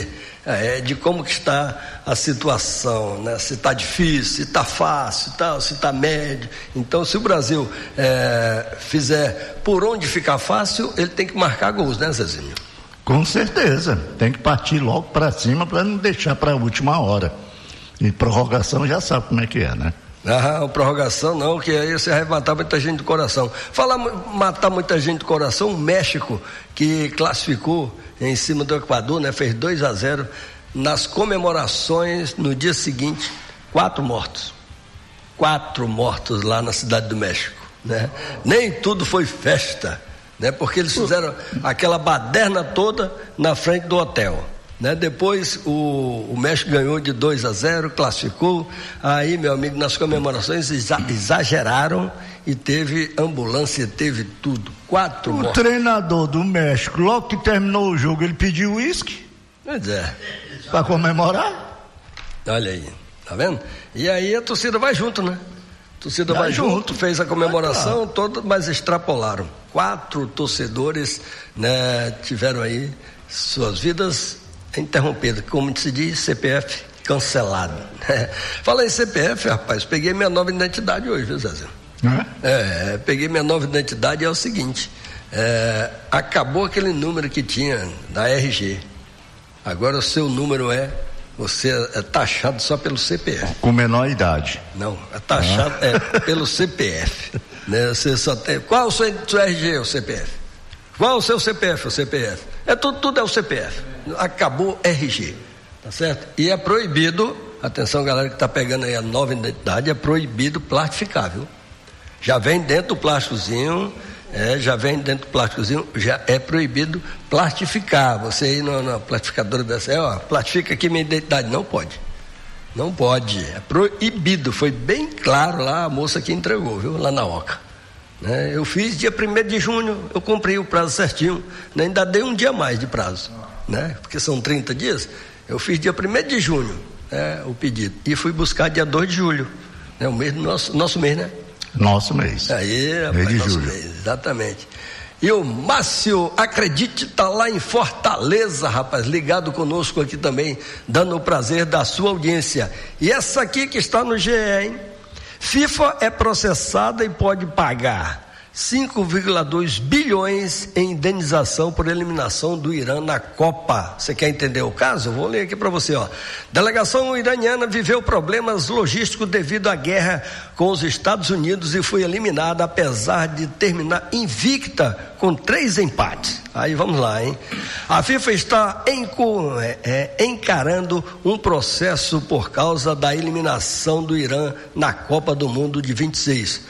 de como que está a situação, né? Se está difícil, se está fácil, se está médio. Então, se o Brasil fizer por onde ficar fácil, ele tem que marcar gols, né, Zezinho? Com certeza, tem que partir logo para cima para não deixar para a última hora. E prorrogação já sabe como é que é, né? Prorrogação não, que aí você vai matar muita gente do coração. Matar muita gente do coração, o México, que classificou em cima do Equador, né? Fez 2-0, nas comemorações, no dia seguinte, 4 mortos lá na Cidade do México, né? Nem tudo foi festa, né? Porque eles fizeram aquela baderna toda na frente do hotel, né? Depois o México ganhou de 2-0, classificou. Aí, meu amigo, nas comemorações exageraram e teve ambulância, teve tudo. 4 mortos. O treinador do México, logo que terminou o jogo, ele pediu uísque. Pois é. Para comemorar? Olha aí, tá vendo? E aí a torcida vai junto, né? A torcida vai junto, fez a comemoração toda, mas extrapolaram. 4 torcedores, né, tiveram aí suas vidas interrompidas, como se diz, CPF cancelado. Fala em CPF, rapaz, peguei minha nova identidade hoje, viu, Zé? Peguei minha nova identidade e é o seguinte, acabou aquele número que tinha da RG. Agora o seu número você é taxado só pelo CPF. Com menor idade. Não, é taxado pelo CPF. Né? Você só tem. Qual o seu RG, o CPF? Qual o seu CPF, o CPF? Tudo é o CPF. Acabou RG. Tá certo? E é proibido, atenção galera que tá pegando aí a nova identidade, é proibido plastificar, viu? Já vem dentro do plásticozinho, já é proibido plastificar. Você ir na plastificadora dessa, plastifica aqui minha identidade. Não pode, é proibido, foi bem claro lá, a moça que entregou, viu, lá na OCA, né? Eu fiz dia 1º de junho, eu cumpri o prazo certinho, né? Ainda dei um dia a mais de prazo, né? Porque são 30 dias, eu fiz dia 1º de junho, o pedido, e fui buscar dia 2 de julho, né? O mês do nosso mês, né? Nosso mês. Aí, rapaz, mês de nosso julho. Mês, exatamente. E o Márcio, acredite, tá lá em Fortaleza, rapaz, ligado conosco aqui também, dando o prazer da sua audiência. E essa aqui que está no GE, hein? FIFA é processada e pode pagar 5,2 bilhões em indenização por eliminação do Irã na Copa. Você quer entender o caso? Eu vou ler aqui para você, ó. Delegação iraniana viveu problemas logísticos devido à guerra com os Estados Unidos e foi eliminada apesar de terminar invicta com 3 empates. Aí vamos lá, hein? A FIFA está encarando um processo por causa da eliminação do Irã na Copa do Mundo de 26.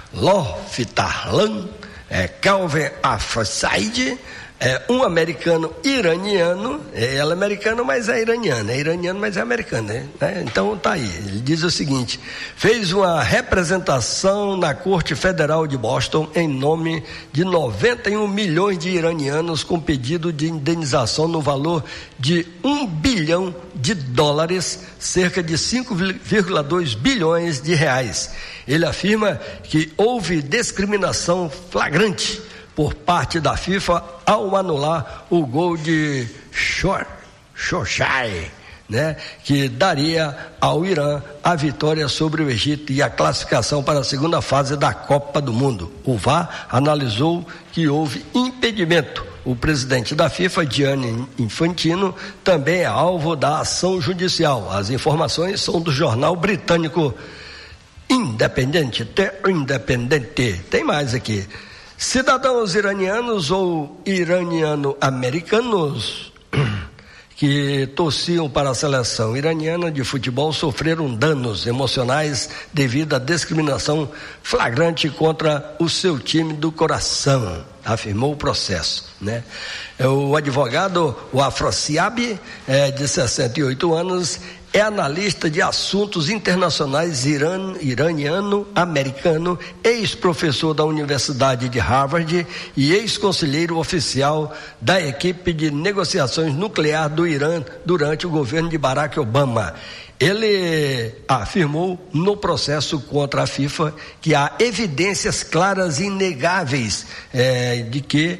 Loftarlan, Calvin Afsaid, um americano iraniano, ela é americana, mas é iraniano, mas é americano, né? Então tá aí, ele diz o seguinte: fez uma representação na Corte Federal de Boston em nome de 91 milhões de iranianos com pedido de indenização no valor de $1 bilhão, cerca de 5,2 bilhões de reais. Ele afirma que houve discriminação flagrante por parte da FIFA ao anular o gol de Shoshai, né, que daria ao Irã a vitória sobre o Egito e a classificação para a segunda fase da Copa do Mundo. O VAR analisou que houve impedimento. O presidente da FIFA, Gianni Infantino, também é alvo da ação judicial. As informações são do jornal britânico Independente. Tem mais aqui. Cidadãos iranianos ou iraniano-americanos que torciam para a seleção iraniana de futebol sofreram danos emocionais devido à discriminação flagrante contra o seu time do coração, afirmou o processo, né? O advogado, o Afrosiab, de 68 anos, é analista de assuntos internacionais iraniano-americano, ex-professor da Universidade de Harvard e ex-conselheiro oficial da equipe de negociações nuclear do Irã durante o governo de Barack Obama. Ele afirmou no processo contra a FIFA que há evidências claras e inegáveis de que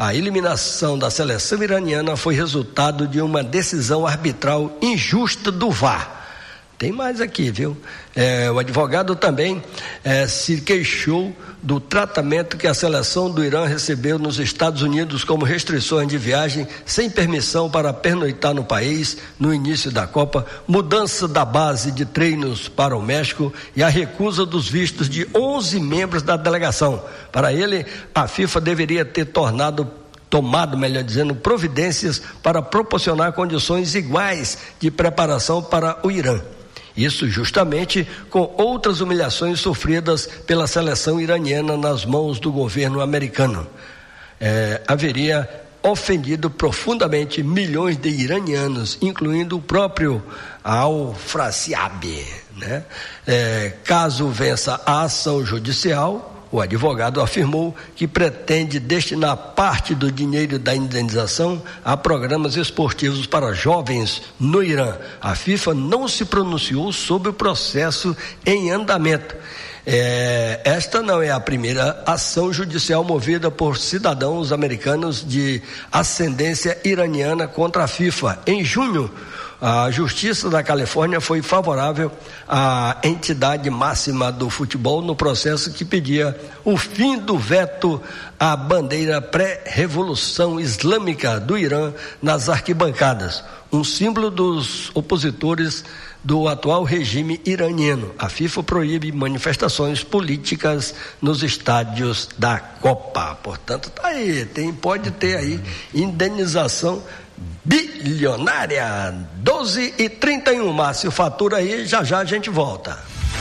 A eliminação da seleção iraniana foi resultado de uma decisão arbitral injusta do VAR. Tem mais aqui, viu? O advogado também se queixou do tratamento que a seleção do Irã recebeu nos Estados Unidos, como restrições de viagem sem permissão para pernoitar no país no início da Copa, mudança da base de treinos para o México e a recusa dos vistos de 11 membros da delegação. Para ele, a FIFA deveria ter tomado, providências para proporcionar condições iguais de preparação para o Irã. Isso justamente com outras humilhações sofridas pela seleção iraniana nas mãos do governo americano. Haveria ofendido profundamente milhões de iranianos, incluindo o próprio Al-Frasiabi, né? Caso vença a ação judicial, o advogado afirmou que pretende destinar parte do dinheiro da indenização a programas esportivos para jovens no Irã. A FIFA não se pronunciou sobre o processo em andamento. Esta não é a primeira ação judicial movida por cidadãos americanos de ascendência iraniana contra a FIFA. Em junho, a Justiça da Califórnia foi favorável à entidade máxima do futebol no processo que pedia o fim do veto à bandeira pré-revolução islâmica do Irã nas arquibancadas, um símbolo dos opositores do atual regime iraniano. A FIFA proíbe manifestações políticas nos estádios da Copa. Portanto, tá aí, pode ter aí indenização bilionária. 12h31, Márcio, fatura aí, já a gente volta.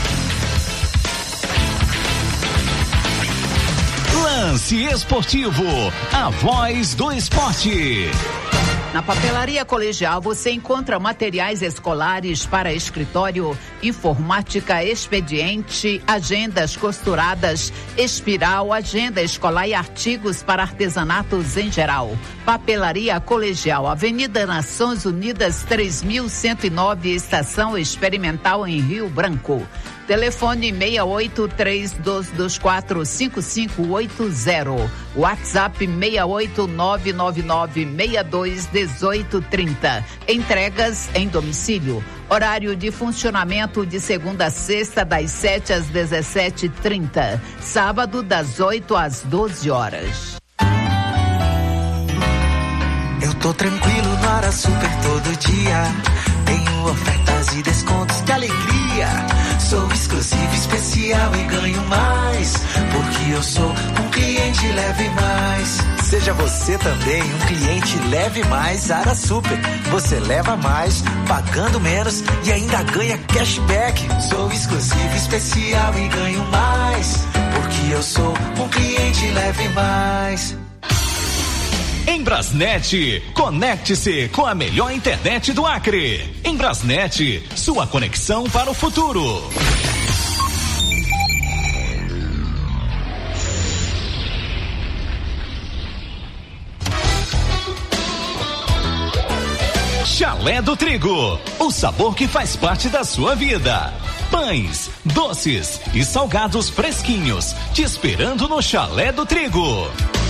Lance Esportivo, a voz do esporte. Na Papelaria Colegial você encontra materiais escolares para escritório, informática, expediente, agendas costuradas, espiral, agenda escolar e artigos para artesanatos em geral. Papelaria Colegial, Avenida Nações Unidas 3109, Estação Experimental em Rio Branco. Telefone 6832245580. WhatsApp 68999621830. Entregas em domicílio. Horário de funcionamento de segunda a sexta das 7 às 17h30. Sábado das 8 às 12 horas. Eu tô tranquilo no Ara Super todo dia. Tenho ofertas e descontos de alegria. Sou exclusivo, especial e ganho mais. Porque eu sou um cliente Leve Mais. Seja você também um cliente Leve Mais Ara Super. Você leva mais, pagando menos e ainda ganha cashback. Sou exclusivo, especial e ganho mais. Porque eu sou um cliente Leve Mais. Em Brasnet, conecte-se com a melhor internet do Acre. Em Brasnet, sua conexão para o futuro. Chalé do Trigo, o sabor que faz parte da sua vida. Pães, doces e salgados fresquinhos, te esperando no Chalé do Trigo.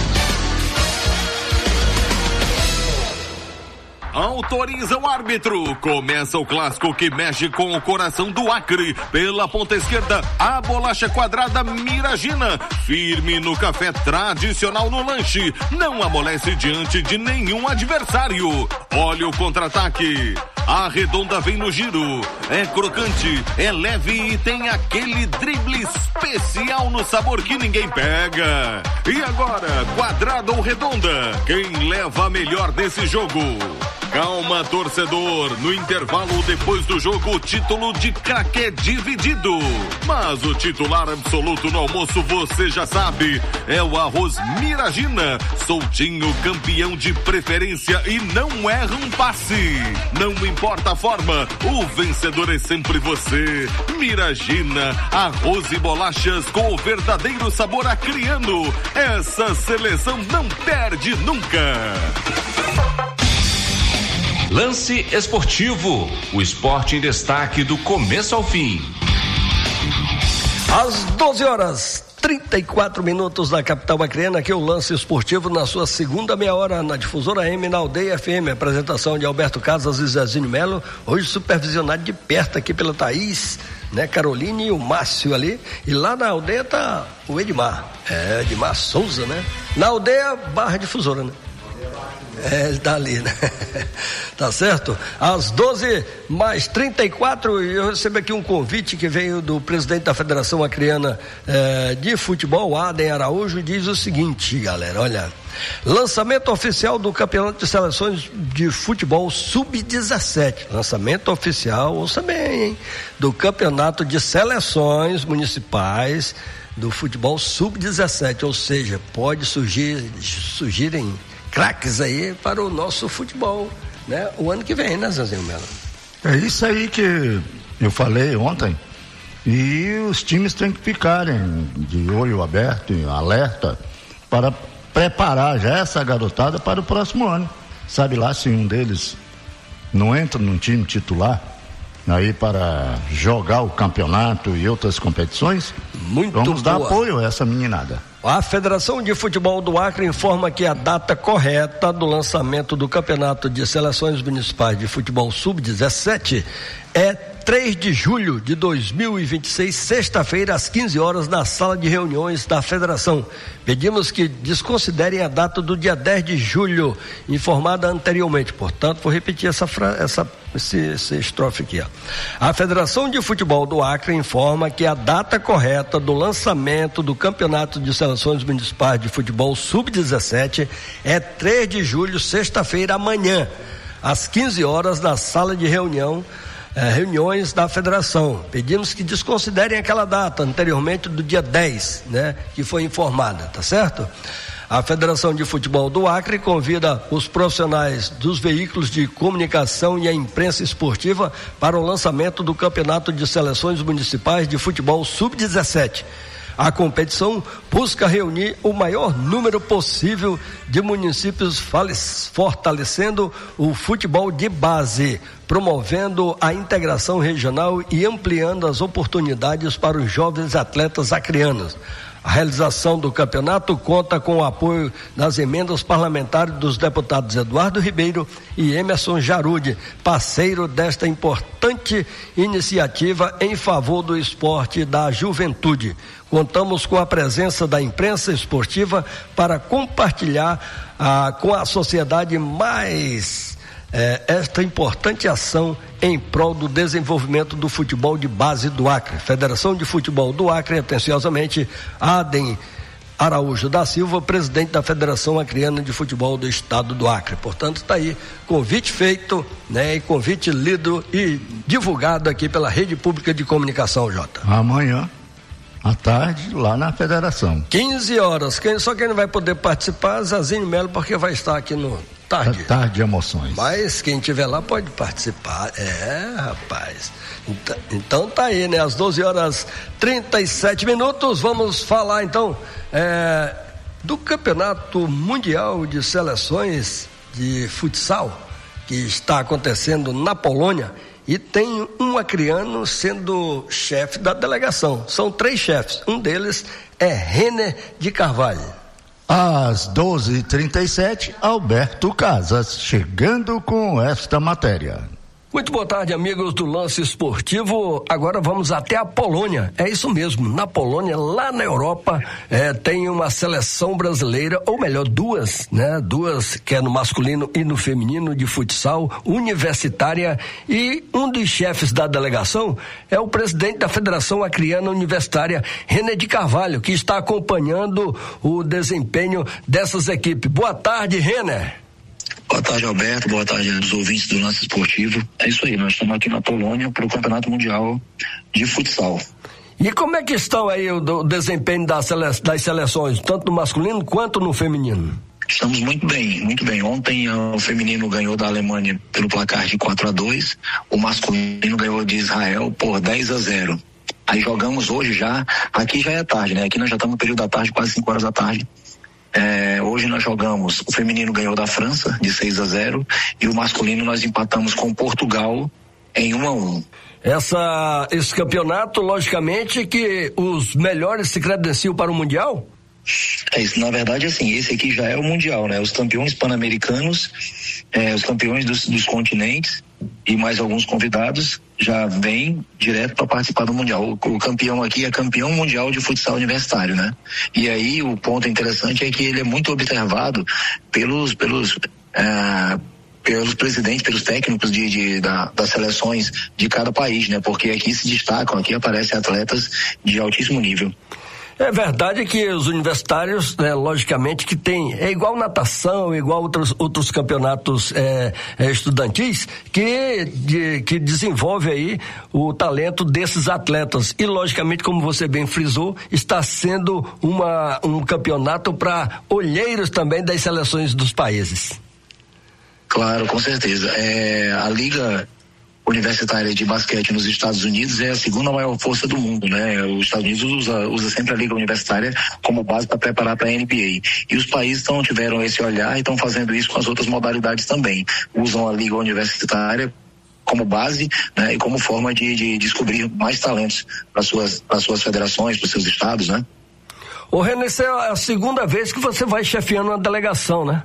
Autoriza o árbitro. Começa o clássico que mexe com o coração do Acre. Pela ponta esquerda, a bolacha quadrada Miragina. Firme no café, tradicional no lanche. Não amolece diante de nenhum adversário. Olha o contra-ataque. A redonda vem no giro. É crocante, é leve e tem aquele drible especial no sabor que ninguém pega. E agora, quadrada ou redonda? Quem leva a melhor nesse jogo? Calma, torcedor. No intervalo depois do jogo, o título de craque é dividido. Mas o titular absoluto no almoço, você já sabe, é o arroz Miragina. Soltinho, campeão de preferência e não erra um passe. Não importa a forma, o vencedor é sempre você. Miragina, arroz e bolachas com o verdadeiro sabor acriano. Essa seleção não perde nunca. Lance Esportivo, o esporte em destaque do começo ao fim. Às 12 horas, 34 minutos da capital acreana, aqui é o Lance Esportivo na sua segunda meia hora na Difusora M, na Aldeia FM, apresentação de Alberto Casas e Zezinho Melo, hoje supervisionado de perto aqui pela Thaís, né, Caroline e o Márcio ali, e lá na aldeia tá o Edmar Souza, né, na Aldeia Barra Difusora, né. Ele tá ali, né? Tá certo? Às 12h34, eu recebo aqui um convite que veio do presidente da Federação Acreana de Futebol, Adem Araújo, e diz o seguinte, galera, olha, lançamento oficial do Campeonato de Seleções de Futebol Sub-17, lançamento oficial, ouça bem, hein? Do Campeonato de Seleções Municipais do Futebol Sub-17, ou seja, pode surgirem craques aí para o nosso futebol, né? O ano que vem, né, Zezinho Melo? É isso aí que eu falei ontem. E os times têm que ficarem de olho aberto, alerta, para preparar já essa garotada para o próximo ano. Sabe lá se um deles não entra num time titular aí para jogar o campeonato e outras competições? Vamos dar apoio a essa meninada. A Federação de Futebol do Acre informa que a data correta do lançamento do Campeonato de Seleções Municipais de Futebol Sub-17 é 3 de julho de 2026, sexta-feira, às 15 horas, na sala de reuniões da Federação. Pedimos que desconsiderem a data do dia 10 de julho, informada anteriormente. Portanto, vou repetir essa estrofe aqui, ó. A Federação de Futebol do Acre informa que a data correta do lançamento do Campeonato de Seleções Municipais de Futebol Sub-17 é 3 de julho, sexta-feira, amanhã, às 15 horas, na sala de reuniões da Federação. Pedimos que desconsiderem aquela data anteriormente do dia 10, né, que foi informada, tá certo? A Federação de Futebol do Acre convida os profissionais dos veículos de comunicação e a imprensa esportiva para o lançamento do Campeonato de Seleções Municipais de Futebol Sub-17. A competição busca reunir o maior número possível de municípios, fortalecendo o futebol de base, promovendo a integração regional e ampliando as oportunidades para os jovens atletas acreanos. A realização do campeonato conta com o apoio das emendas parlamentares dos deputados Eduardo Ribeiro e Emerson Jarude, parceiro desta importante iniciativa em favor do esporte e da juventude. Contamos com a presença da imprensa esportiva para compartilhar com a sociedade esta importante ação em prol do desenvolvimento do futebol de base do Acre. Federação de Futebol do Acre, atenciosamente, Adem Araújo da Silva, presidente da Federação Acreana de Futebol do Estado do Acre. Portanto, está aí, convite feito, né, e convite lido e divulgado aqui pela Rede Pública de Comunicação, Jota. Amanhã, à tarde, lá na Federação. 15 horas. Só quem não vai poder participar, Zezinho Melo, porque vai estar aqui no tarde de emoções. Mas quem estiver lá pode participar. Rapaz. Então tá aí, né? Às 12h37. Vamos falar então do Campeonato Mundial de Seleções de Futsal, que está acontecendo na Polônia, e tem um acreano sendo chefe da delegação. São 3 chefes. Um deles é Renner de Carvalho. Às 12h37, Alberto Casas, chegando com esta matéria. Muito boa tarde, amigos do Lance Esportivo. Agora vamos até a Polônia. É isso mesmo, na Polônia, lá na Europa, tem uma seleção brasileira, ou melhor, duas, que é no masculino e no feminino de futsal, universitária, e um dos chefes da delegação é o presidente da Federação Acreana Universitária, Renner de Carvalho, que está acompanhando o desempenho dessas equipes. Boa tarde, Renner. Boa tarde, Alberto. Boa tarde aos ouvintes do Lance Esportivo. É isso aí, nós estamos aqui na Polônia para o Campeonato Mundial de Futsal. E como é que estão aí o desempenho das seleções, tanto no masculino quanto no feminino? Estamos muito bem, muito bem. Ontem o feminino ganhou da Alemanha pelo placar de 4-2, o masculino ganhou de Israel por 10-0. Aí jogamos hoje já, aqui já é tarde, né? Aqui nós já estamos no período da tarde, quase 5 horas da tarde. Hoje nós jogamos, o feminino ganhou da França de 6-0 e o masculino nós empatamos com Portugal em 1-1. Esse campeonato, logicamente, que os melhores se credenciam para o Mundial? É isso, na verdade, assim, esse aqui já é o Mundial, né? Os campeões pan-americanos, os campeões dos continentes e mais alguns convidados já vêm direto para participar do Mundial. O campeão aqui é campeão mundial de futsal universitário, né? E aí o ponto interessante é que ele é muito observado pelos presidentes, pelos técnicos das seleções de cada país, né? Porque aqui se destacam, aqui aparecem atletas de altíssimo nível. É verdade que os universitários, logicamente, que tem, é igual natação, igual outros campeonatos estudantis, que desenvolve aí o talento desses atletas. E, logicamente, como você bem frisou, está sendo um campeonato para olheiros também das seleções dos países. Claro, com certeza. A Liga Universitária de Basquete nos Estados Unidos é a segunda maior força do mundo, né? Os Estados Unidos usa sempre a Liga Universitária como base para preparar para a NBA. E os países tiveram esse olhar e estão fazendo isso com as outras modalidades também. Usam a Liga Universitária como base, né? E como forma de descobrir mais talentos para suas federações, para os seus estados, né? Ô René, essa é a segunda vez que você vai chefiando uma delegação, né?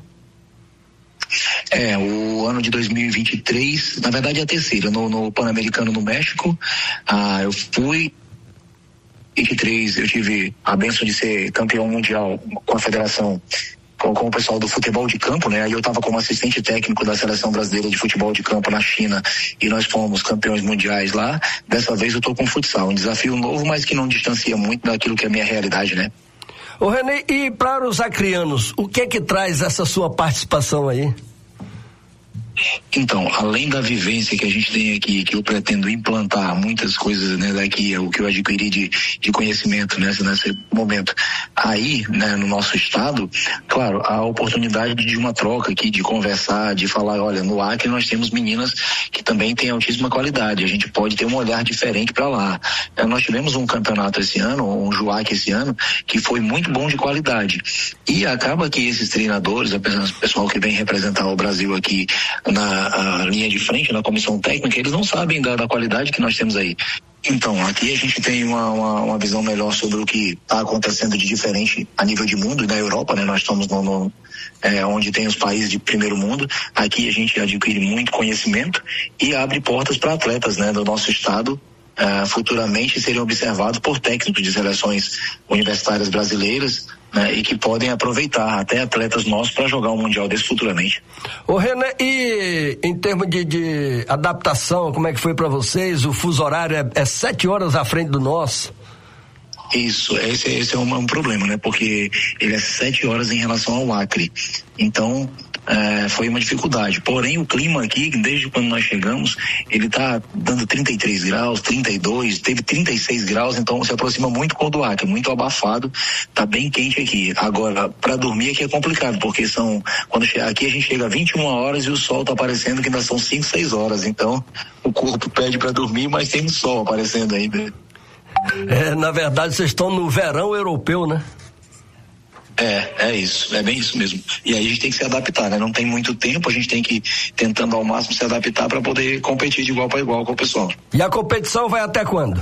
O ano de 2023, na verdade é a terceira, no Pan-Americano no México, eu fui. Em 2023 eu tive a bênção de ser campeão mundial com a federação, com o pessoal do futebol de campo, né? Aí eu estava como assistente técnico da seleção brasileira de futebol de campo na China e nós fomos campeões mundiais lá. Dessa vez eu estou com futsal, um desafio novo, mas que não distancia muito daquilo que é a minha realidade, né? Ô René, e para os acrianos, o que é que traz essa sua participação aí? Então, além da vivência que a gente tem aqui, que eu pretendo implantar muitas coisas, né, daqui, o que eu adquiri de conhecimento nesse momento, aí, né, no nosso estado, claro, a oportunidade de uma troca aqui, de conversar, de falar, olha, no Acre nós temos meninas que também têm altíssima qualidade, a gente pode ter um olhar diferente para lá. Nós tivemos um campeonato esse ano, um JUAC esse ano, que foi muito bom de qualidade. E acaba que esses treinadores, o pessoal que vem representar o Brasil aqui na linha de frente, na comissão técnica, eles não sabem da qualidade que nós temos aí. Então, aqui a gente tem uma visão melhor sobre o que está acontecendo de diferente a nível de mundo e na Europa, né? Nós estamos onde tem os países de primeiro mundo. Aqui a gente adquire muito conhecimento e abre portas para atletas, né, do nosso estado, futuramente serem observados por técnicos de seleções universitárias brasileiras, né, e que podem aproveitar até atletas nossos para jogar um mundial desse futuramente. Ô René, e em termos de adaptação, como é que foi para vocês? O fuso horário é 7 horas à frente do nosso? Isso, esse é um problema, né? Porque ele é 7 horas em relação ao Acre. Então, foi uma dificuldade. Porém, o clima aqui, desde quando nós chegamos, ele tá dando 33 graus, 32, teve 36 graus, então se aproxima muito com o do Acre, muito abafado, tá bem quente aqui. Agora, para dormir aqui é complicado, porque aqui a gente chega a 21 horas e o sol tá aparecendo que ainda são 5, 6 horas, então o corpo pede para dormir, mas tem sol aparecendo ainda. Na verdade, vocês estão no verão europeu, né? É isso, é bem isso mesmo. E aí a gente tem que se adaptar, né? Não tem muito tempo, a gente tem que ir tentando ao máximo se adaptar para poder competir de igual para igual com o pessoal. E a competição vai até quando?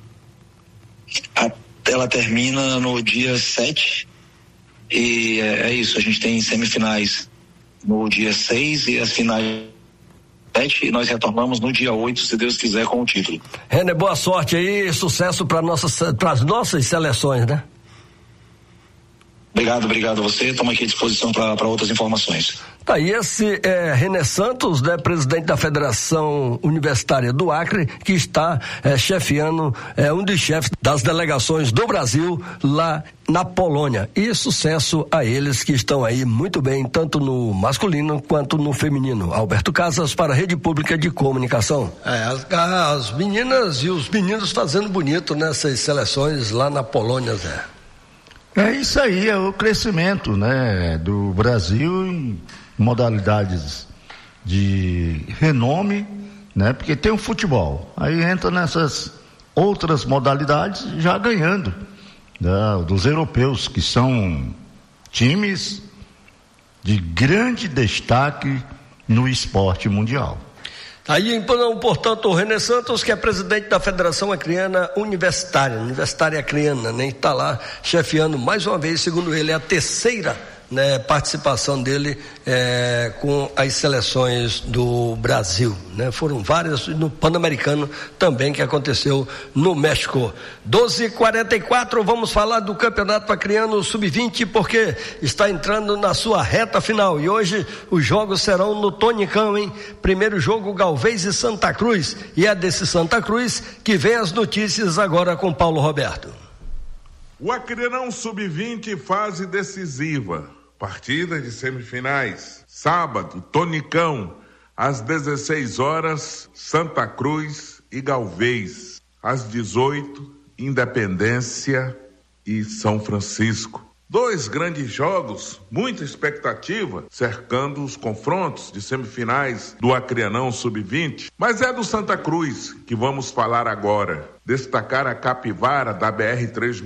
Ela termina no dia 7 e é isso, a gente tem semifinais no dia 6 e as finais 7 e nós retornamos no dia 8, se Deus quiser, com o título. René, boa sorte aí, sucesso para as nossas seleções, né? Obrigado a você, estamos aqui à disposição para outras informações. Tá, e esse é René Santos, né, presidente da Federação Universitária do Acre, que está chefiando, um dos chefes das delegações do Brasil lá na Polônia. E sucesso a eles que estão aí muito bem, tanto no masculino quanto no feminino. Alberto Casas para a Rede Pública de Comunicação. As meninas e os meninos fazendo bonito nessas seleções lá na Polônia, Zé. É isso aí, é o crescimento, né, do Brasil em modalidades de renome, né, porque tem o futebol, aí entra nessas outras modalidades já ganhando, né, dos europeus, que são times de grande destaque no esporte mundial. Aí, então, portanto, o René Santos, que é presidente da Federação Acreana Universitária Acreana, né? Está lá chefiando mais uma vez, segundo ele, é a terceira, né, participação dele com as seleções do Brasil, né? Foram várias no Pan-Americano também, que aconteceu no México. 12h44, vamos falar do Campeonato Acreano Sub-20, porque está entrando na sua reta final, e hoje os jogos serão no Tonicão, hein? Primeiro jogo, Galvez e Santa Cruz, e é desse Santa Cruz que vem as notícias agora com Paulo Roberto. O Acreanão Sub-20, fase decisiva. Partida de semifinais. Sábado, Tonicão, às 16 horas, Santa Cruz e Galvez. Às 18, Independência e São Francisco. 2 grandes jogos, muita expectativa, cercando os confrontos de semifinais do Acreanão Sub-20. Mas é do Santa Cruz que vamos falar agora. Destacar a capivara da BR-3